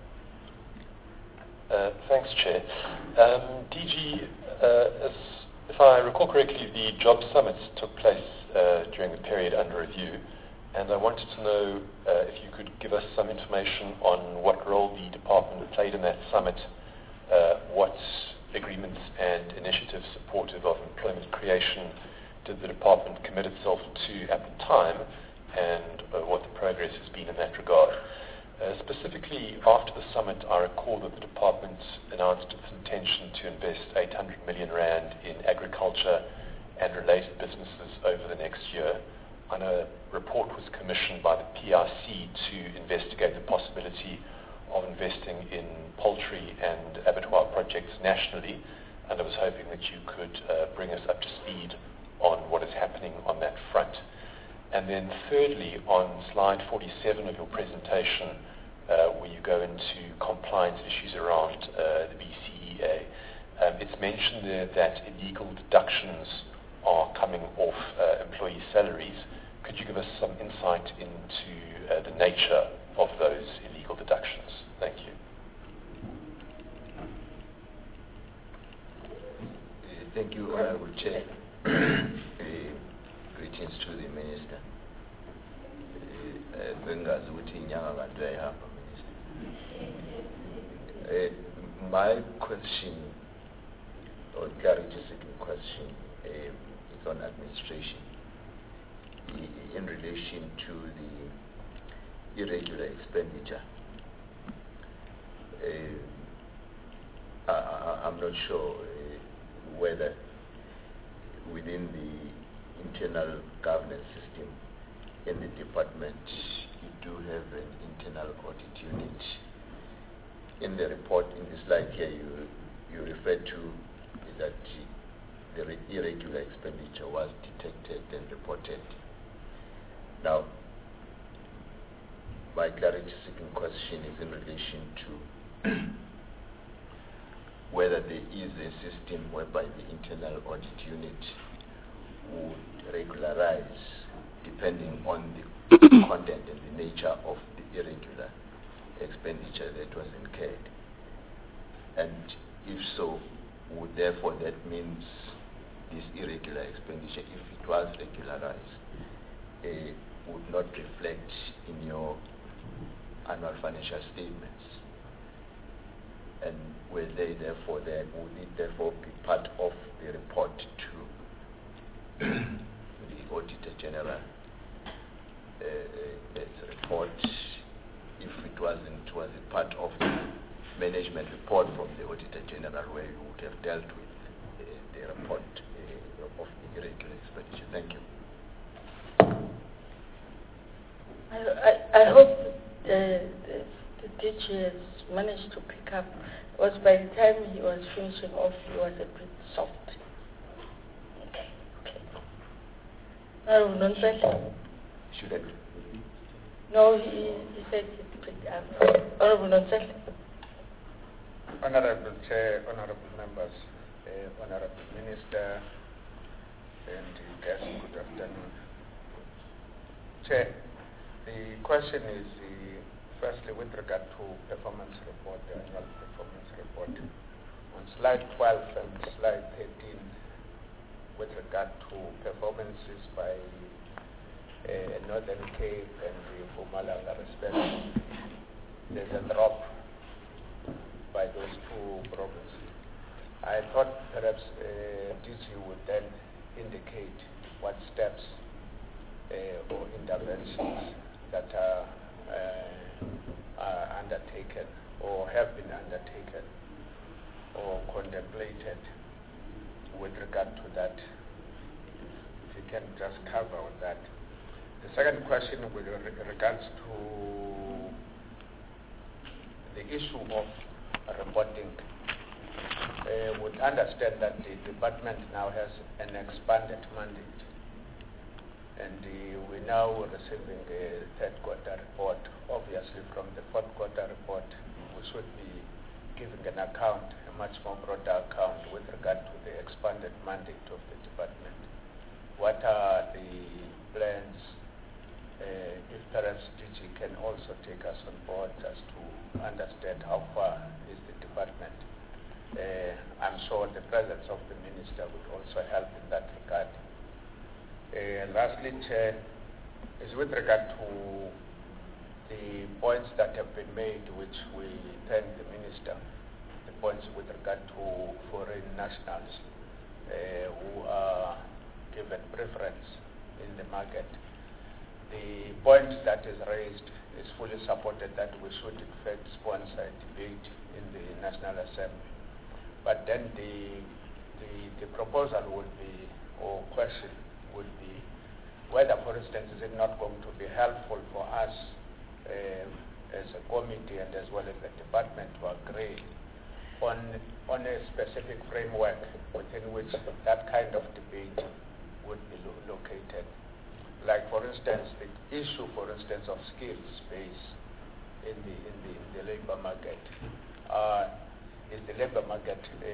Uh, thanks, Chair. Um, D G, uh, as, if I recall correctly, the job summits took place uh, during the period under review, and I wanted to know uh, if you could give us some information on what role the department played in that summit, uh, what agreements and initiatives supportive of employment creation did the department commit itself to at the time, and uh, what the progress has been in that regard. Uh, specifically, after the summit, I recall that the department announced its intention to invest eight hundred million rand in agriculture and related businesses over the next year. I know a report was commissioned by the P R C to investigate the possibility of investing in poultry and abattoir projects nationally, and I was hoping that you could uh, bring us up to speed on what is happening on that front. And then thirdly, on slide forty-seven of your presentation, uh, where you go into compliance issues around uh, the B C E A, um, it's mentioned there that illegal deductions are coming off uh, employee salaries. Could you give us some insight into uh, the nature of those illegal deductions? Thank you. Uh, thank you, Honorable Chair. uh, greetings to the Minister. Bengazi ukuthi inyanga kanti uyayihamba, Minister. My question, or clarity-seeking question, uh, is on administration in relation to the irregular expenditure. Uh, I, I'm not sure uh, whether within the internal governance system in the department you do have an internal audit unit. In the report, in the slide here, you you refer to that the irregular expenditure was detected and reported. Now, my clarity-seeking question is in relation to whether there is a system whereby the internal audit unit would regularize depending on the content and the nature of the irregular expenditure that was incurred. And if so, would therefore that means this irregular expenditure, if it was regularized, uh, would not reflect in your annual financial statements? And will they therefore then, would it therefore be part of the report to the Auditor General uh, uh, its report, if it wasn't, was it part of the management report from the Auditor General where you would have dealt with uh, the report uh, of the irregular expenditure? Thank you. I, I, I hope the, the, the D G has managed to pick up, because by the time he was finishing off, he was a bit soft. Okay, okay. No, Nontsele. Should I? No, he, he said he'd pick up. Honorable Nontsele. Honorable Chair, honorable members, uh, honorable Minister, and guests, good afternoon. Chair, the question is uh, firstly with regard to performance report, the annual performance report. On slide twelve and slide thirteen, with regard to performances by uh, Northern Cape and the Mpumalanga respectively, there's a drop by those two provinces. I thought perhaps uh, D G would then indicate what steps uh, or interventions that are, uh, are undertaken or have been undertaken or contemplated with regard to that. If you can just cover on that. The second question with regards to the issue of reporting understand that the department now has an expanded mandate, and uh, we're now receiving a third quarter report. Obviously, from the fourth quarter report, we should be giving an account, a much more broader account with regard to the expanded mandate of the department. What are the plans? Uh, if perhaps D G can also take us on board just to understand how far is the department. Uh, I'm sure the presence of the minister would also help in that regard. Uh, lastly, Chair, is with regard to the points that have been made, which we thank the minister, the points with regard to foreign nationals uh, who are given preference in the market. The point that is raised is fully supported that we should in fact sponsor a debate in the National Assembly. But then the, the, the proposal would be, or question would be, whether, for instance, is it not going to be helpful for us uh, as a committee and as well as the department to agree on, on a specific framework within which that kind of debate would be lo located. Like, for instance, the issue, for instance, of skills base in the, in the, in the labor market. Uh, is the labor market uh,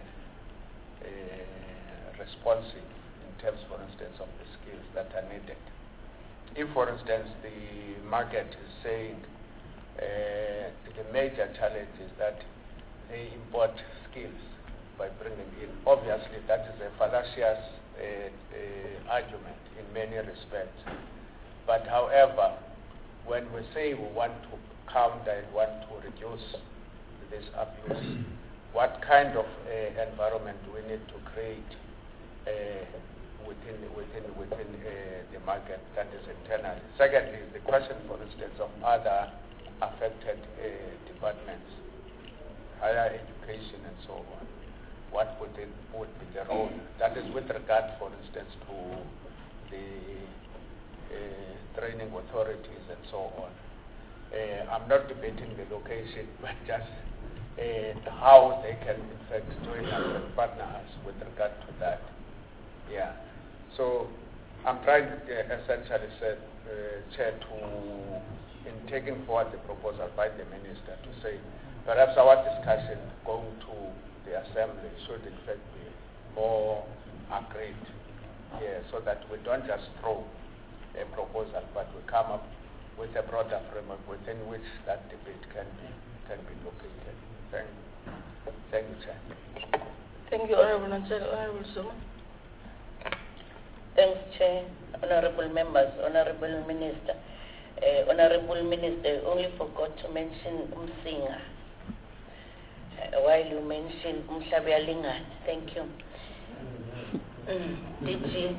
uh, responsive in terms, for instance, of the skills that are needed? If, for instance, the market is saying uh, the major challenge is that they import skills by bringing in, obviously that is a fallacious uh, uh, argument in many respects. But however, when we say we want to counter and want to reduce this abuse, what kind of uh, environment do we need to create uh, within within within uh, the market that is internal? Secondly, the question, for instance, of other affected uh, departments, higher education and so on. What would it would be the role? That is with regard, for instance, to the uh, training authorities and so on. Uh, I'm not debating the location, but just uh, how they can, in fact, join us and partner us with regard to that. Yeah. So I'm trying to uh, essentially say, uh, Chair, to, in taking forward the proposal by the Minister to say, perhaps our discussion going to the Assembly should, in fact, be more agreed, yeah, so that we don't just throw a proposal, but we come up with a broader framework within which that debate can be can be located. Thank you. Thank you, Chair. Thank you, Honorable Nanchel. Honorable Zuma. Thanks, Chair. Honorable members, Honorable Minister. Uh, Honorable Minister, you only forgot to mention Umsinga uh, while you mentioned Umhlabialingani. Thank you. Mm, did you?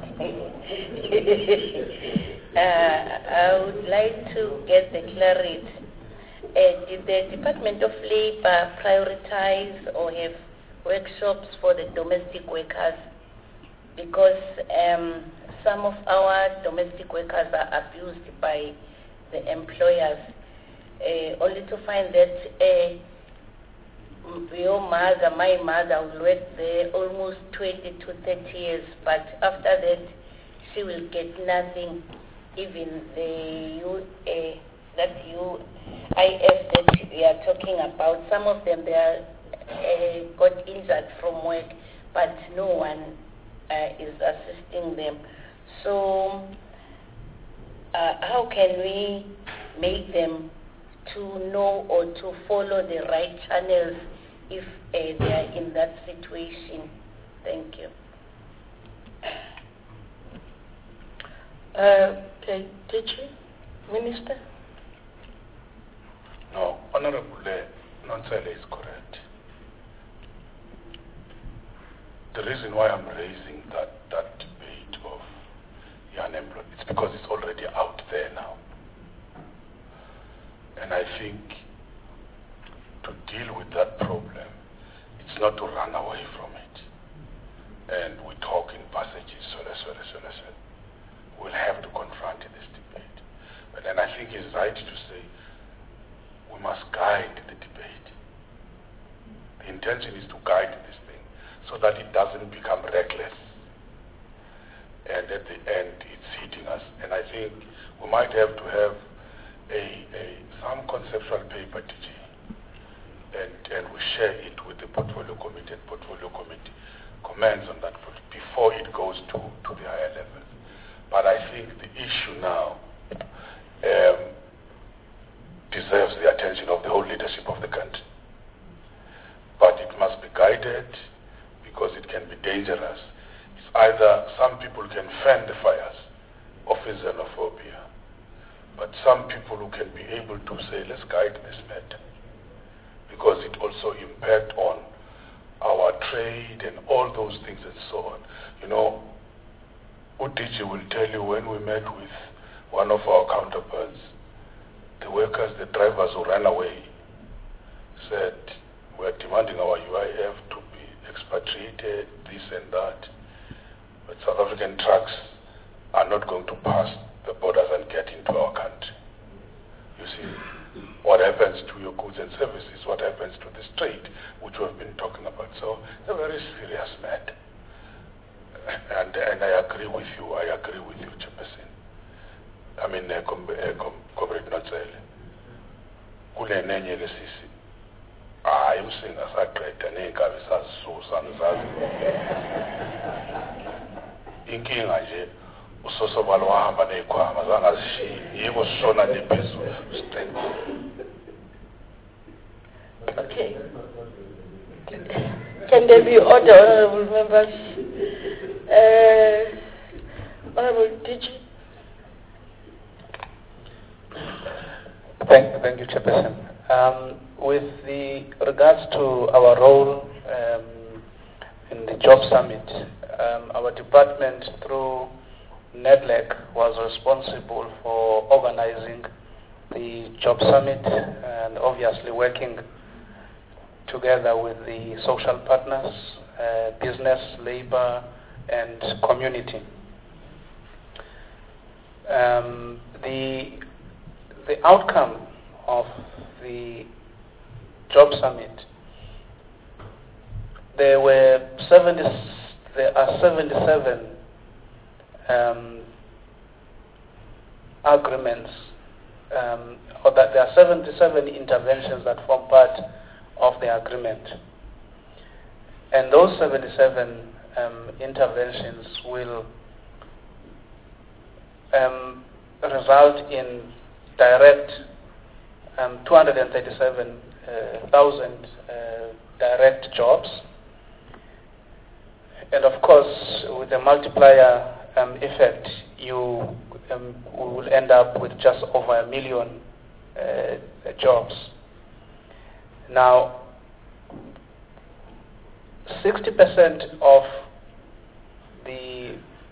uh, I would like to get the clarity. Uh, did the Department of Labor prioritize or have workshops for the domestic workers? Because um, some of our domestic workers are abused by the employers, uh, only to find that uh, your mother, my mother, will work there almost twenty to thirty years, but after that, she will get nothing. Even the U, uh, that U I F that we are talking about, some of them they are, uh, got injured from work, but no one uh, is assisting them. So, uh, how can we make them to know or to follow the right channels if uh, they are in that situation? Thank you. Uh, okay, teacher, Minister. No, Honorable Nonsele is correct. The reason why I'm raising that, that debate of the unemployed, it's because it's already out there now. And I think to deal with that problem, it's not to run away from it. And we talk in passages, so let's, so let's, so let's, we'll have to confront this debate. But then I think it's right to say we must guide the debate. The intention is to guide this thing. so that it doesn't become reckless. And at the end, it's hitting us. And I think we might have to have a, a some conceptual paper, D G, and, and we share it with the portfolio committee, and portfolio committee comments on that before it goes to, to the higher levels. But I think the issue now um, deserves the attention of the whole leadership of the country. But it must be guided, because it can be dangerous. It's either some people can fan the fires of xenophobia, but some people who can be able to say, let's guide this matter, because it also impacts on our trade and all those things and so on. You know, Udiji will tell you, when we met with one of our counterparts, the workers, the drivers who ran away, said, we're demanding our U I F to be expatriated, this and that. But South African trucks are not going to pass the borders and get into our country. You see, what happens to your goods and services, what happens to this trade, which we've been talking about. So it's a very serious matter. And, and I agree with you, I agree with you, Chairperson. I mean, uh, com uh, com Comrade Notsele. Kule nenye lesisi. Ah, imsinga saqeda neenkabi sazisusa ngizazi. Inkinga nje usosobalo wahamba nezikhwama zangazishiyi, yiko sishona nephezulu strength. Okay. Can there be order, honorable members? Uh, Honorable D G. Thank, thank you, Chairperson. Um, with the regards to our role um, in the Job Summit, um, our department through NEDLEC was responsible for organizing the Job Summit and obviously working together with the social partners, uh, business, labor, and community. Um, the, the outcome of the Job Summit, there were seventy, there are seventy-seven um, agreements, um, or that there are seventy-seven interventions that form part of the agreement. And those seventy-seven um, interventions will um, result in direct um, two hundred thirty-seven thousand uh, uh, direct jobs. And of course, with the multiplier um, effect, you um, will end up with just over a million uh, jobs. Now, sixty percent of the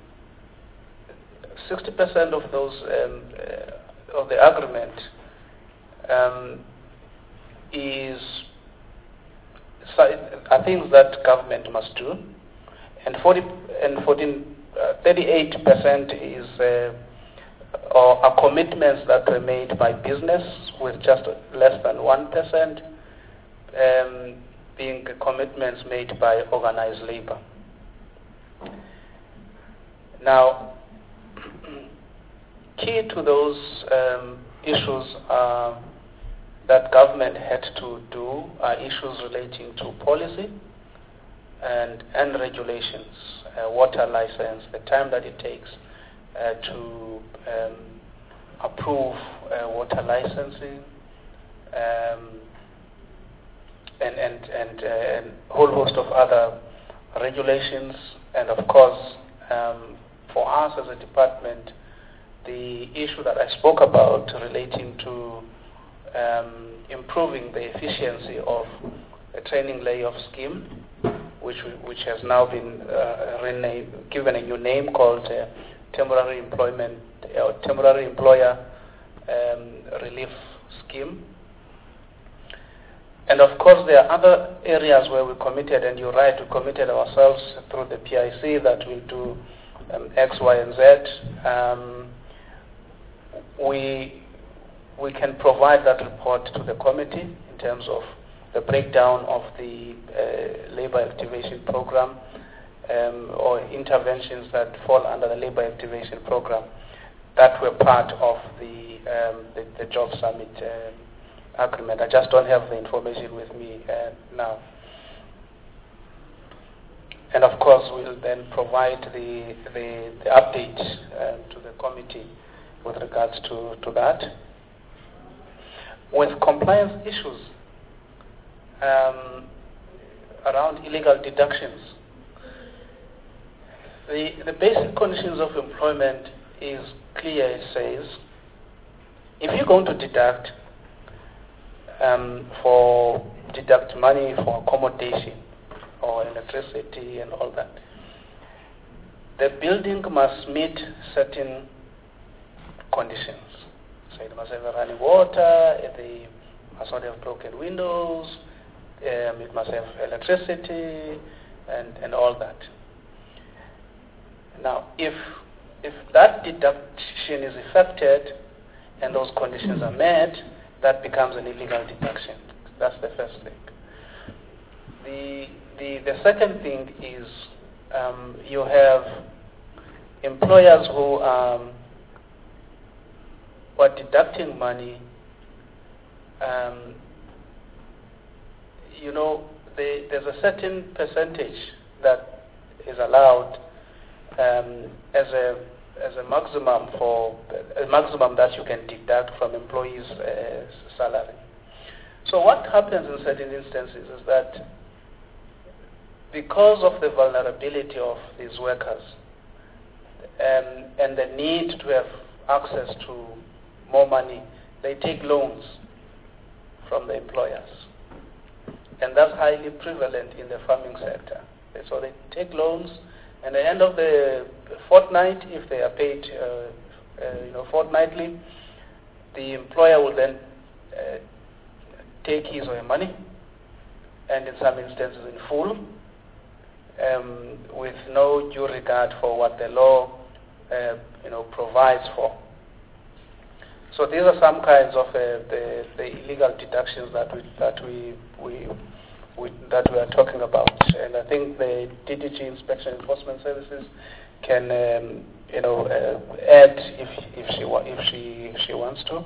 sixty percent of those um, uh, of the agreement um, is are things that government must do, and forty and fourteen uh, thirty-eight percent is uh, or are commitments that were made by business, with just less than one percent um, being commitments made by organized labor. Now, key to those um, issues are that government had to do are issues relating to policy and, and regulations, uh, water license, the time that it takes uh, to um, approve uh, water licensing, um, and, and, and uh, and a whole host of other regulations. And of course, um, for us as a department, the issue that I spoke about relating to um, improving the efficiency of a training layoff scheme, which which has now been uh, renamed, given a new name called uh, temporary employment or temporary employer um, relief scheme. And of course, there are other areas where we committed, and you're right, we committed ourselves through the P I C that we'll do um, X, Y, and Z. Um, we we can provide that report to the committee in terms of the breakdown of the uh, labor activation program um, or interventions that fall under the labor activation program that were part of the um, the, the job summit um, agreement. I just don't have the information with me uh, now. And of course, we'll then provide the the, the update uh, to the committee with regards to, to that. With compliance issues um, around illegal deductions, the, the basic conditions of employment is clear. It says, if you're going to deduct um, for deduct money for accommodation or electricity and all that, the building must meet certain conditions. So it must have running water, it must not have broken windows, um, it must have electricity, and, and all that. Now, if if that deduction is effected and those conditions are met, that becomes an illegal deduction. That's the first thing. The the, the second thing is um, you have employers who um, are deducting money. Um, you know, they, there's a certain percentage that is allowed um, as a as a maximum for a maximum that you can deduct from employees' uh, salary. So what happens in certain instances is that because of the vulnerability of these workers um, and the need to have access to more money, they take loans from the employers. And that's highly prevalent in the farming sector. So they take loans, and at the end of the fortnight, if they are paid uh, uh, you know, fortnightly, the employer will then uh, take his or her money, and in some instances in full, um, with no due regard for what the law uh, you know, provides for. So these are some kinds of uh, the, the illegal deductions that we that we, we we that we are talking about, and I think the D D G Inspection Enforcement Services can um, you know uh, add if if she wa- if she if she wants to.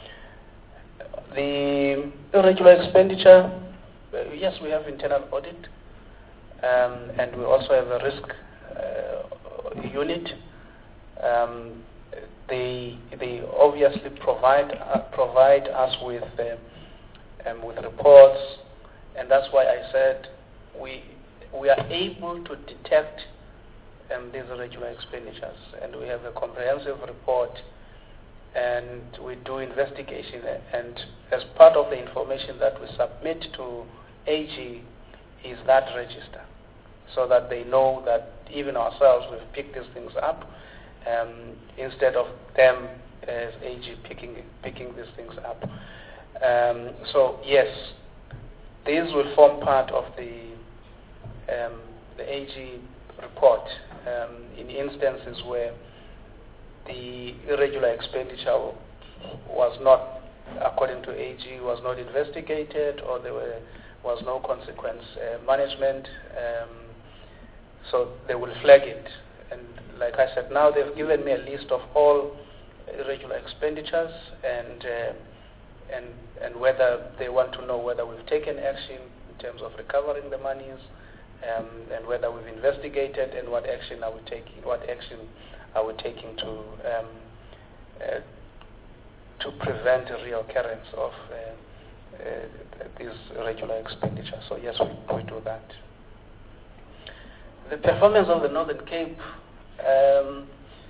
The irregular expenditure, uh, yes, we have internal audit, um, and we also have a risk uh, unit. Um, They they obviously provide uh, provide us with uh, um, with reports, and that's why I said we we are able to detect um, these irregular expenditures, and we have a comprehensive report, and we do investigation, and as part of the information that we submit to A G is that register, so that they know that even ourselves we've picked these things up. Um, instead of them as A G picking picking these things up. Um, so yes, these will form part of the um, the A G report um, in instances where the irregular expenditure was not, according to A G, was not investigated, or there were, was no consequence uh, management. Um, so they will flag it. And like I said, now they've given me a list of all irregular expenditures, and uh, and and whether they want to know whether we've taken action in terms of recovering the monies, um, and whether we've investigated, and what action are we taking? What action are we taking to um, uh, to prevent a reoccurrence of uh, uh, these irregular expenditures? So yes, we, we do that. The performance of the Northern Cape, um,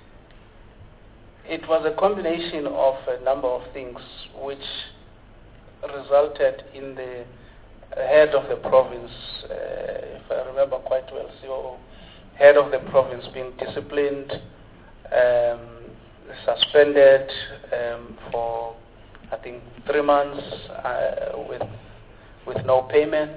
it was a combination of a number of things which resulted in the head of the province, uh, if I remember quite well, C O O, head of the province being disciplined, um, suspended um, for, I think, three months uh, with with no payment.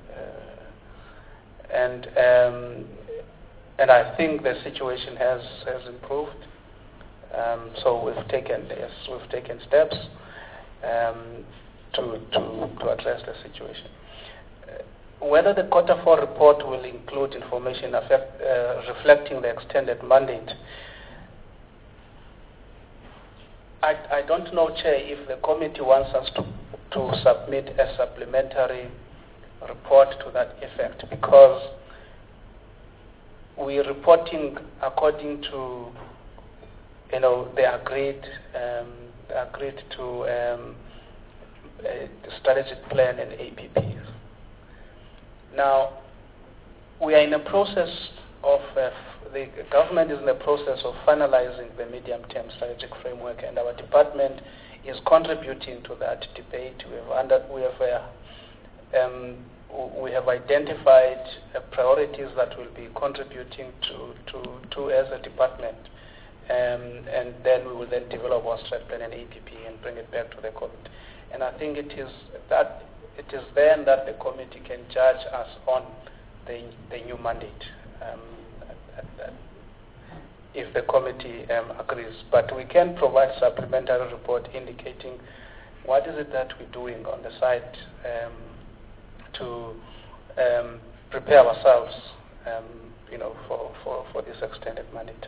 And um, and I think the situation has has improved. Um, so we've taken yes, we've taken steps. Um, to, to, to address the situation. Uh, whether the quarter four report will include information affect, uh, reflecting the extended mandate, I, I don't know, Chair, if the committee wants us to, to submit a supplementary report to that effect, because we're reporting according to, you know, the agreed, um, agreed to um, a strategic plan and A P Ps. Now, we are in a process of, uh, the government is in the process of finalizing the medium-term strategic framework, and our department is contributing to that debate. We have, under, we have, uh, um, we have identified uh, priorities that will be contributing to, to, to as a department, um, and then we will then develop our strat plan and A P P and bring it back to the committee. And I think it is that it is then that the committee can judge us on the, the new mandate, um, if the committee um, agrees. But we can provide supplementary report indicating what is it that we're doing on the side um, to um, prepare ourselves, um, you know, for, for, for this extended mandate.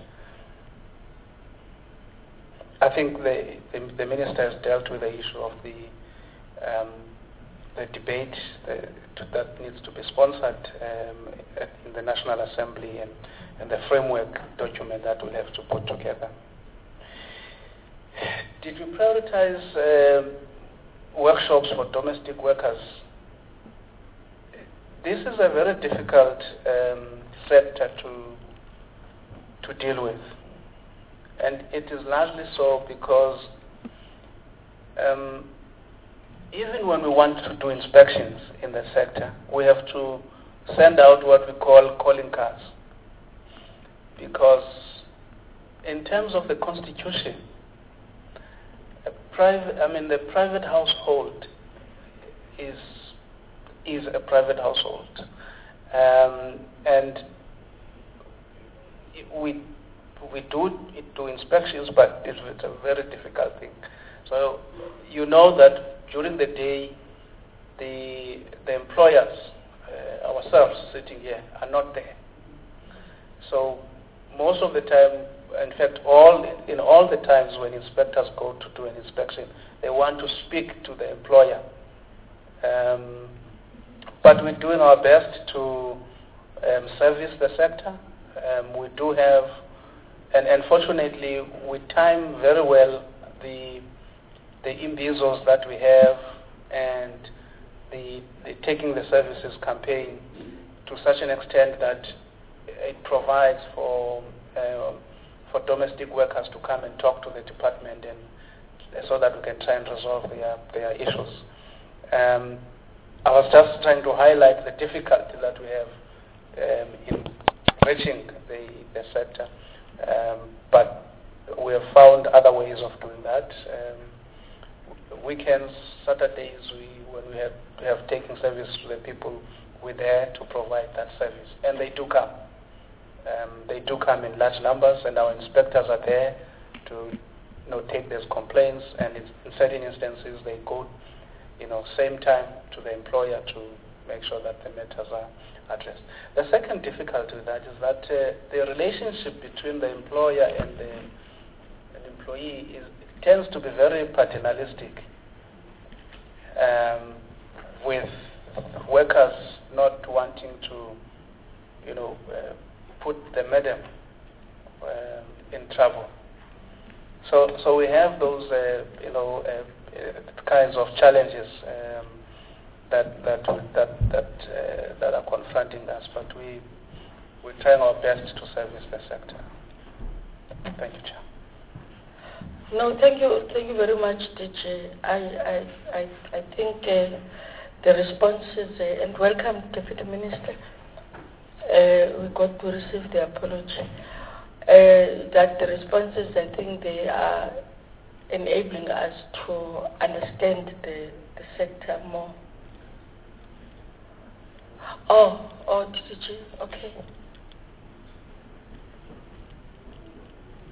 I think the, the, the minister has dealt with the issue of the um, the debate the, to, that needs to be sponsored um, at, in the National Assembly, and, and the framework document that we'll have to put together. Did we prioritize uh, workshops for domestic workers? This is a very difficult um, sector to, to deal with. And it is largely so because um, even when we want to do inspections in the sector, we have to send out what we call calling cards. Because in terms of the constitution, a private, I mean the private household is is a private household, um, and we we do do inspections, but it's, it's a very difficult thing. So you know that during the day, the the employers, uh, ourselves sitting here, are not there. So most of the time, in fact, all in all the times when inspectors go to do an inspection, they want to speak to the employer. Um, but we're doing our best to um, service the sector. Um, we do have, and unfortunately, we time very well the the imbizos that we have and the, the Taking the Services campaign to such an extent that it provides for uh, for domestic workers to come and talk to the department, and so that we can try and resolve their, their issues. Um, I was just trying to highlight the difficulty that we have um, in reaching the, the sector, um, but we have found other ways of doing that. Um, Weekends, Saturdays, we, when we have, we have taken service to the people, we're there to provide that service. And they do come. Um, they do come in large numbers, and our inspectors are there to you know, take those complaints, and it's, in certain instances they go you know, same time to the employer to make sure that the matters are addressed. The second difficulty with that is that uh, the relationship between the employer and the, and employee is, tends to be very paternalistic, um, with workers not wanting to, you know, uh, put the madam uh, in trouble. So, so we have those, uh, you know, uh, uh, kinds of challenges um, that that that that uh, that are confronting us. But we we're trying our best to service the sector. Thank you, Chair. No, thank you, thank you very much, D J. I, I, I, I think uh, the responses, uh, and welcome, Deputy Minister. Uh, we got to receive the apology. Uh, that the responses, I think they are enabling us to understand the, the sector more. Oh, oh, D J, okay.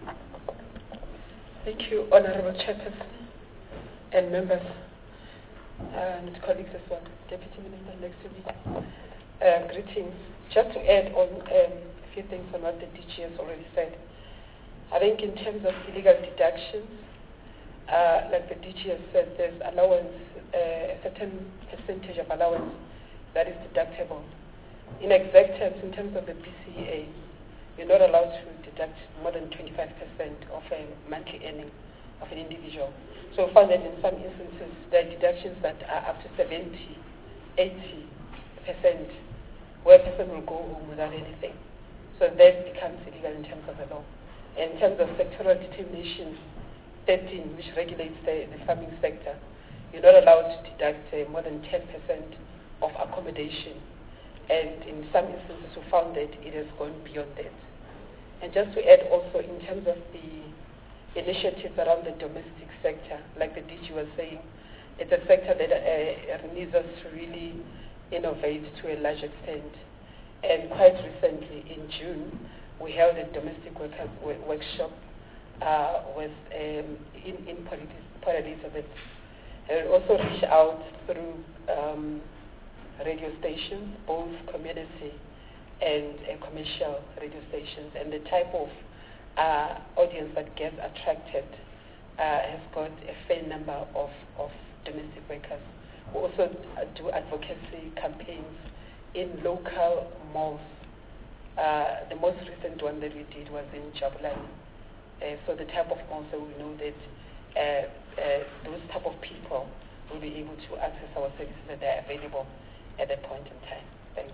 Thank you, Honorable Chairperson and members. and colleagues as well, Deputy Minister next to me. Uh, greetings. Just to add on um, a few things on what the D G has already said. I think in terms of illegal deductions, uh, like the D G has said, there's allowance, uh, a certain percentage of allowance that is deductible. In exact terms, in terms of the B C E A, you're not allowed to deduct more than twenty-five percent of a monthly earning of an individual. So we found that in some instances, there are deductions that are up to seventy, eighty percent, where a person will go home without anything. So that becomes illegal in terms of the law. In terms of sectoral determination thirteen, which regulates the, the farming sector, you're not allowed to deduct uh, more than ten percent of accommodation. And in some instances, we found that it has gone beyond that. And just to add also, in terms of the initiatives around the domestic sector, like the D G was saying, it's a sector that uh, needs us to really innovate to a large extent. And quite recently, in June, we held a domestic workers w- workshop uh, with um, in, in Port Elizabeth. And we also reached out through um, radio stations, both community and uh, commercial radio stations, and the type of uh, audience that gets attracted uh, has got a fair number of, of domestic workers. We also uh, do advocacy campaigns in local malls. Uh, the most recent one that we did was in Jabulani. Uh, so the type of malls that we know that uh, uh, those type of people will be able to access our services that are available at that point in time. Thanks.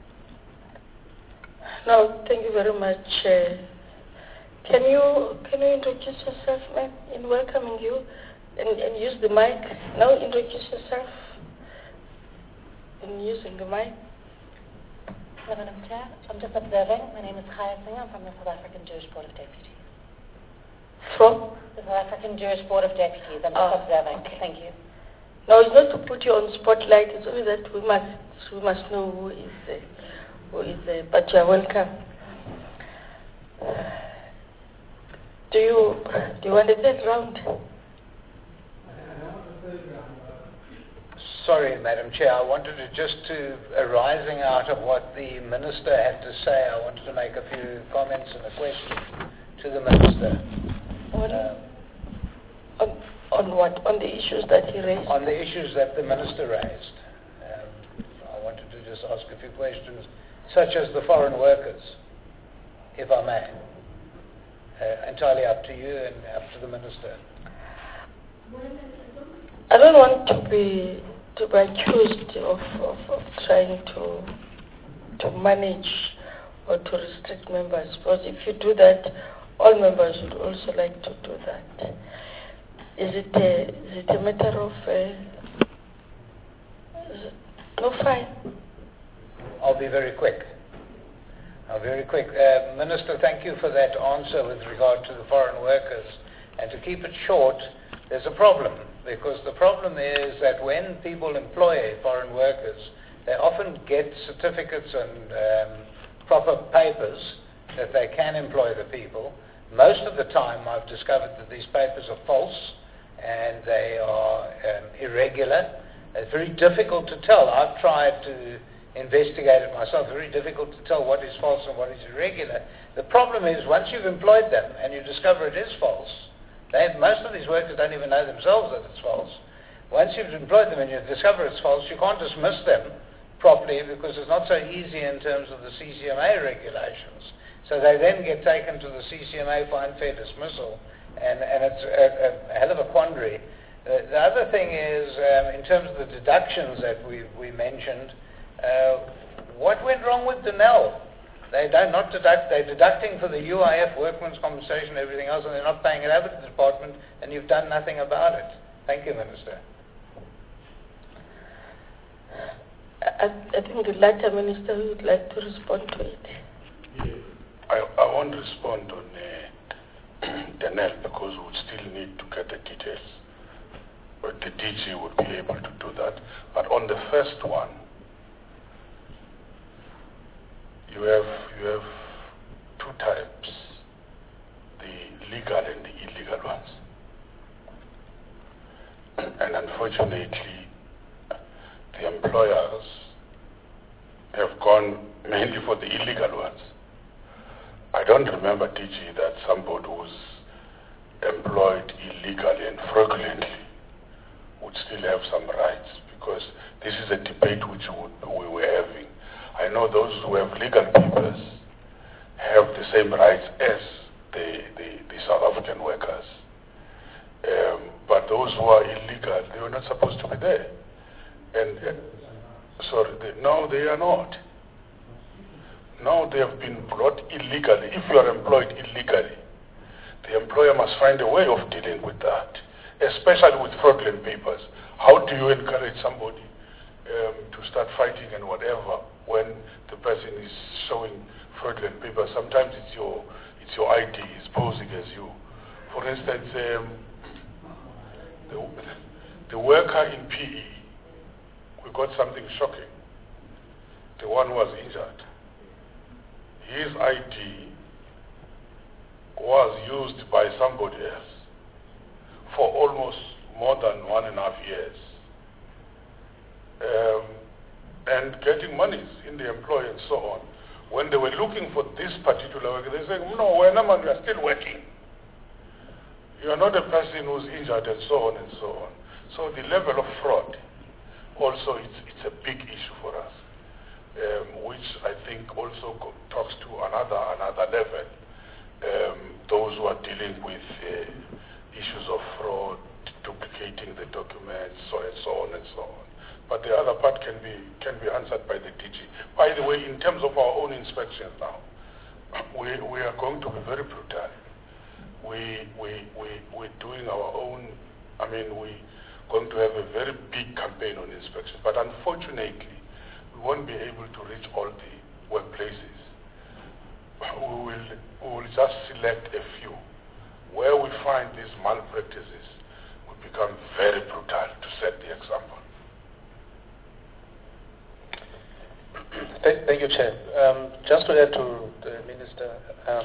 No, thank you very much. Uh, can you can you introduce yourself, ma'am, in welcoming you, and, and use the mic? Now introduce yourself in using the mic. Hello, Madam Chair. I'm just observing. My name is Khaya Singh. I'm from the South African Jewish Board of Deputies. From? The South African Jewish Board of Deputies. I'm just Oh, observing. okay. Thank you. No, it's not to put you on spotlight. It's only that we must we must know who is there. Who is there? But you're welcome. Do you do you want a third round? Sorry, Madam Chair, I wanted to just to, arising out of what the Minister had to say, I wanted to make a few comments and a question to the Minister. On, Um, on, on what? On the issues that he raised? on the issues that the Minister raised. Um, I wanted to just ask a few questions, such as the foreign workers, if I may. Uh, entirely up to you and up to the Minister. I don't want to be to be accused of, of, of trying to to manage or to restrict members, because if you do that, all members would also like to do that. Is it a, is it a matter of uh, is it, no fine? I'll be very quick. I'll be very quick. Uh, Minister, thank you for that answer with regard to the foreign workers. And to keep it short, there's a problem, because the problem is that when people employ foreign workers, they often get certificates and um, proper papers that they can employ the people. Most of the time I've discovered that these papers are false and they are um, irregular. It's very difficult to tell. I've tried to investigate it myself. It's very difficult to tell what is false and what is irregular. The problem is once you've employed them and you discover it is false, they have, most of these workers don't even know themselves that it's false. Once you've employed them and you discover it's false, you can't dismiss them properly because it's not so easy in terms of the C C M A regulations. So they then get taken to the C C M A fine fair dismissal, and, and it's a, a hell of a quandary. Uh, the other thing is, um, in terms of the deductions that we, we mentioned, uh, what went wrong with D N L? They don't not deduct, they're deducting for the U I F, workman's compensation, everything else, and they're not paying it over to the department, and you've done nothing about it. Thank you, Minister. I, I think the latter minister would like to respond to it. Yeah. I, I won't respond on uh, D N L because we would still need to get the details. But the D G would be able to do that. But on the first one, you have you have two types, the legal and the illegal ones. And unfortunately, employers have gone mainly for the illegal ones. I don't remember, D G, that somebody who's employed illegally and fraudulently would still have some rights, because this is a debate which we were having. I know those who have legal papers have the same rights as the, the, the South African workers. Um, but those who are illegal, they were not supposed to be there. And, and sorry, they, no, they are not. Now they have been brought illegally. If you are employed illegally, the employer must find a way of dealing with that, especially with fraudulent papers. How do you encourage somebody um, to start fighting and whatever when the person is showing fraudulent papers? Sometimes it's your it's your I D is posing as you. For instance, um, the, the worker in P E, we got something shocking. The one who was injured, his I D was used by somebody else for almost more than one and a half years. Um, and getting monies in the employer and so on. When they were looking for this particular worker, they said, no, we're not, we are still working. You are not a person who's injured and so on and so on. So the level of fraud also, it's, it's a big issue for us, um, which I think also go, talks to another, another level. Um, those who are dealing with uh, issues of fraud, duplicating the documents, so and so on and so on. But the other part can be can be answered by the D G. By the way, in terms of our own inspections now, we we are going to be very brutal. We we we we're doing our own. I mean, we're going to have a very big campaign on inspections. But unfortunately, we won't be able to reach all the workplaces. We will we will just select a few. Where we find these malpractices, we become very brutal to set the example. Thank, thank you, Chair. Um, just to add to the Minister, um,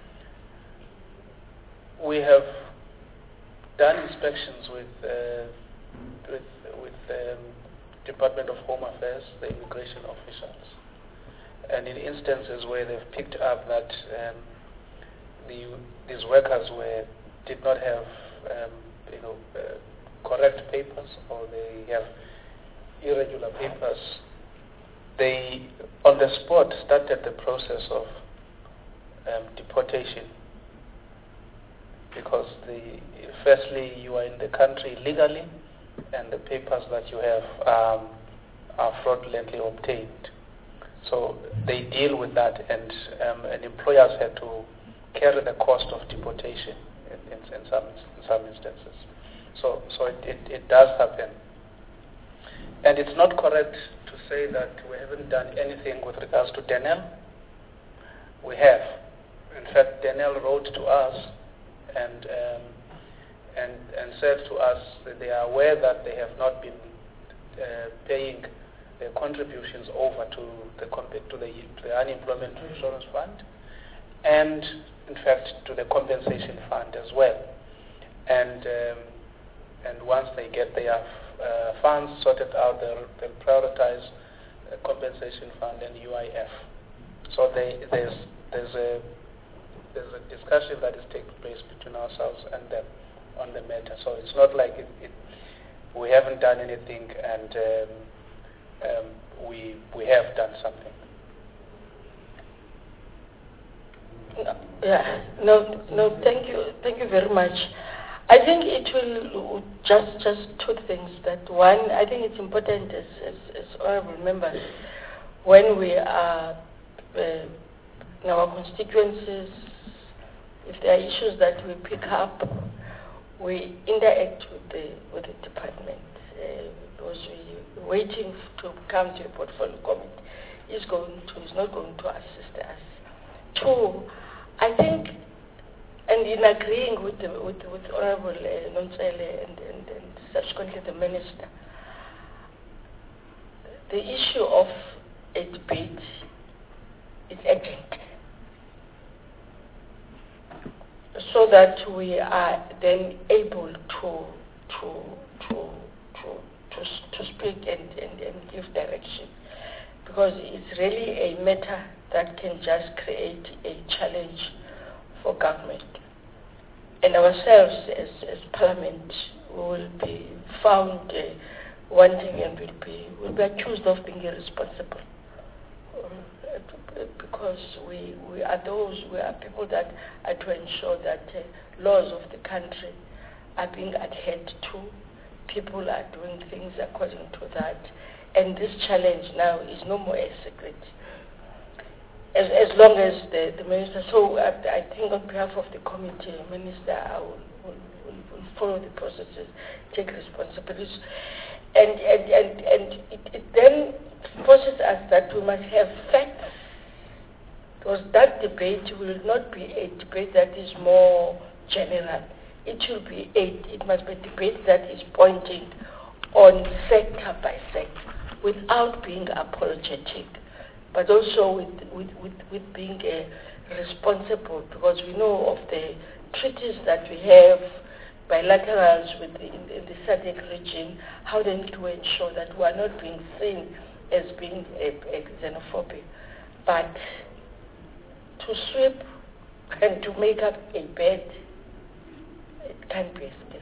we have done inspections with uh, with, with um, Department of Home Affairs, the immigration officials, and in instances where they've picked up that um, the, these workers were did not have um, you know uh, correct papers, or they have irregular papers, they on the spot started the process of um, deportation, because the firstly you are in the country legally and the papers that you have um, are fraudulently obtained. So they deal with that, and, um, and employers had to carry the cost of deportation in, in, in, some, in some instances. So, so it, it, it does happen. And it's not correct to say that we haven't done anything with regards to Denel. We have. In fact, Denel wrote to us and, um, and, and said to us that they are aware that they have not been uh, paying their contributions over to the, to the, to the Unemployment Insurance Fund, and in fact to the compensation fund as well. And um, and once they get their uh, funds sorted out, they'll, they'll prioritize the compensation fund and U I F. So they, there's there's a there's a discussion that is taking place between ourselves and them on the matter. So it's not like it, it, we haven't done anything, and um, um, we we have done something. No, yeah, no, no. Thank you, thank you very much. I think it will just just two things. That one, I think it's important as as, as honourable members, when we are uh, in our constituencies, if there are issues that we pick up, we interact with the with the department, uh, because we waiting to come to a portfolio committee is going to is not going to assist us. Two, I think, and in agreeing with the, with, with Honourable uh, Nontsele and, and, and subsequently the Minister, the issue of a debate is urgent, so that we are then able to to to to, to, s- to speak and, and, and give direction, because it's really a matter that can just create a challenge for government. And ourselves as, as Parliament will be found uh, wanting and will be, will be accused of being irresponsible. Uh, because we, we are those, we are people that are to ensure that uh, laws of the country are being adhered to. People are doing things according to that. And this challenge now is no more a secret. As, as long as the, the minister, so I, I think on behalf of the committee, Minister, I will, will, will, will follow the processes, take responsibilities. And, and, and, and it, it then forces us that we must have facts, because that debate will not be a debate that is more general. It will be a, it must be a debate that is pointing on sector by sector without being apologetic, but also with, with, with, with being a responsible, because we know of the treaties that we have, bilaterals with the, in, in the S A D C region, how they need to ensure that we are not being seen as being a, a xenophobic, but to sweep and to make up a bed, it can't be expected.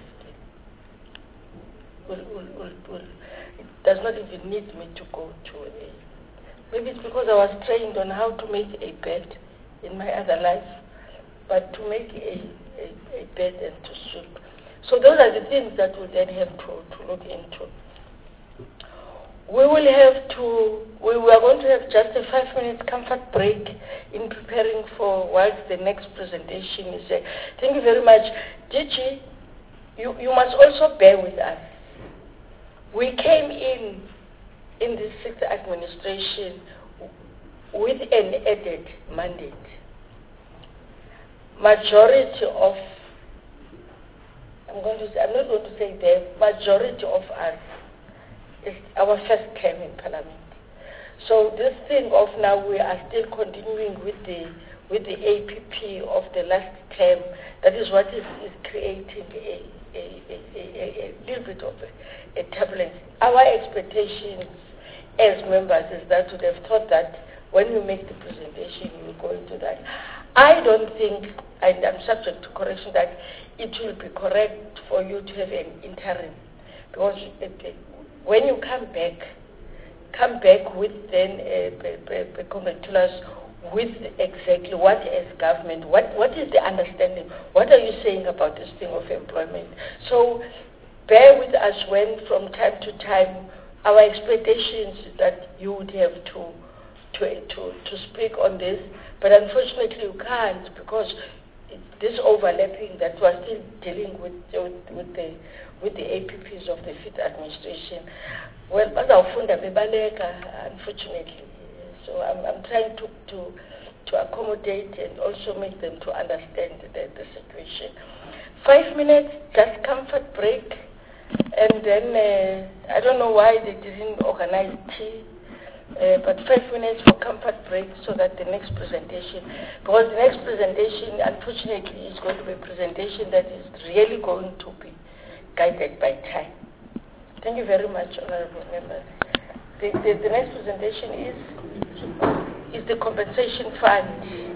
We'll, we'll, we'll, we'll, it does not even need me to go to a, maybe it's because I was trained on how to make a bed in my other life, but to make a, a, a bed and to sweep. So those are the things that we'll then have to, to look into. We will have to, we were going to have just a five minute comfort break in preparing for whilst the next presentation is there. Thank you very much. D G, you, you must also bear with us. We came in, in the sixth administration with an added mandate. Majority of, I'm going to say, I'm not going to say the majority of us, is our first term in Parliament. So this thing of now we are still continuing with the with the A P P of the last term, that is what is, is creating a, a, a, a, a little bit of a, a turbulence. Our expectations as members is that we have thought that when you make the presentation, you will go into that. I don't think, and I'm subject to correction, that it will be correct for you to have an interim, because it, it, when you come back, come back with then uh, congratulate us with exactly what is government, what, what is the understanding, what are you saying about this thing of employment. So bear with us when from time to time our expectations is that you would have to, to, to, to speak on this, but unfortunately you can't, because this overlapping that we're still dealing with, with, with the with the A P Ps of the fifth administration. Well, bazawufunda bebaleka, unfortunately. So I'm, I'm trying to, to to accommodate and also make them to understand the, the situation. Five minutes, just comfort break, and then uh, I don't know why they didn't organize tea. Uh, but five minutes for comfort break so that the next presentation, because the next presentation, unfortunately, is going to be a presentation that is really going to be guided by time. Thank you very much, honorable members. The, the, the next presentation is, is the compensation fund.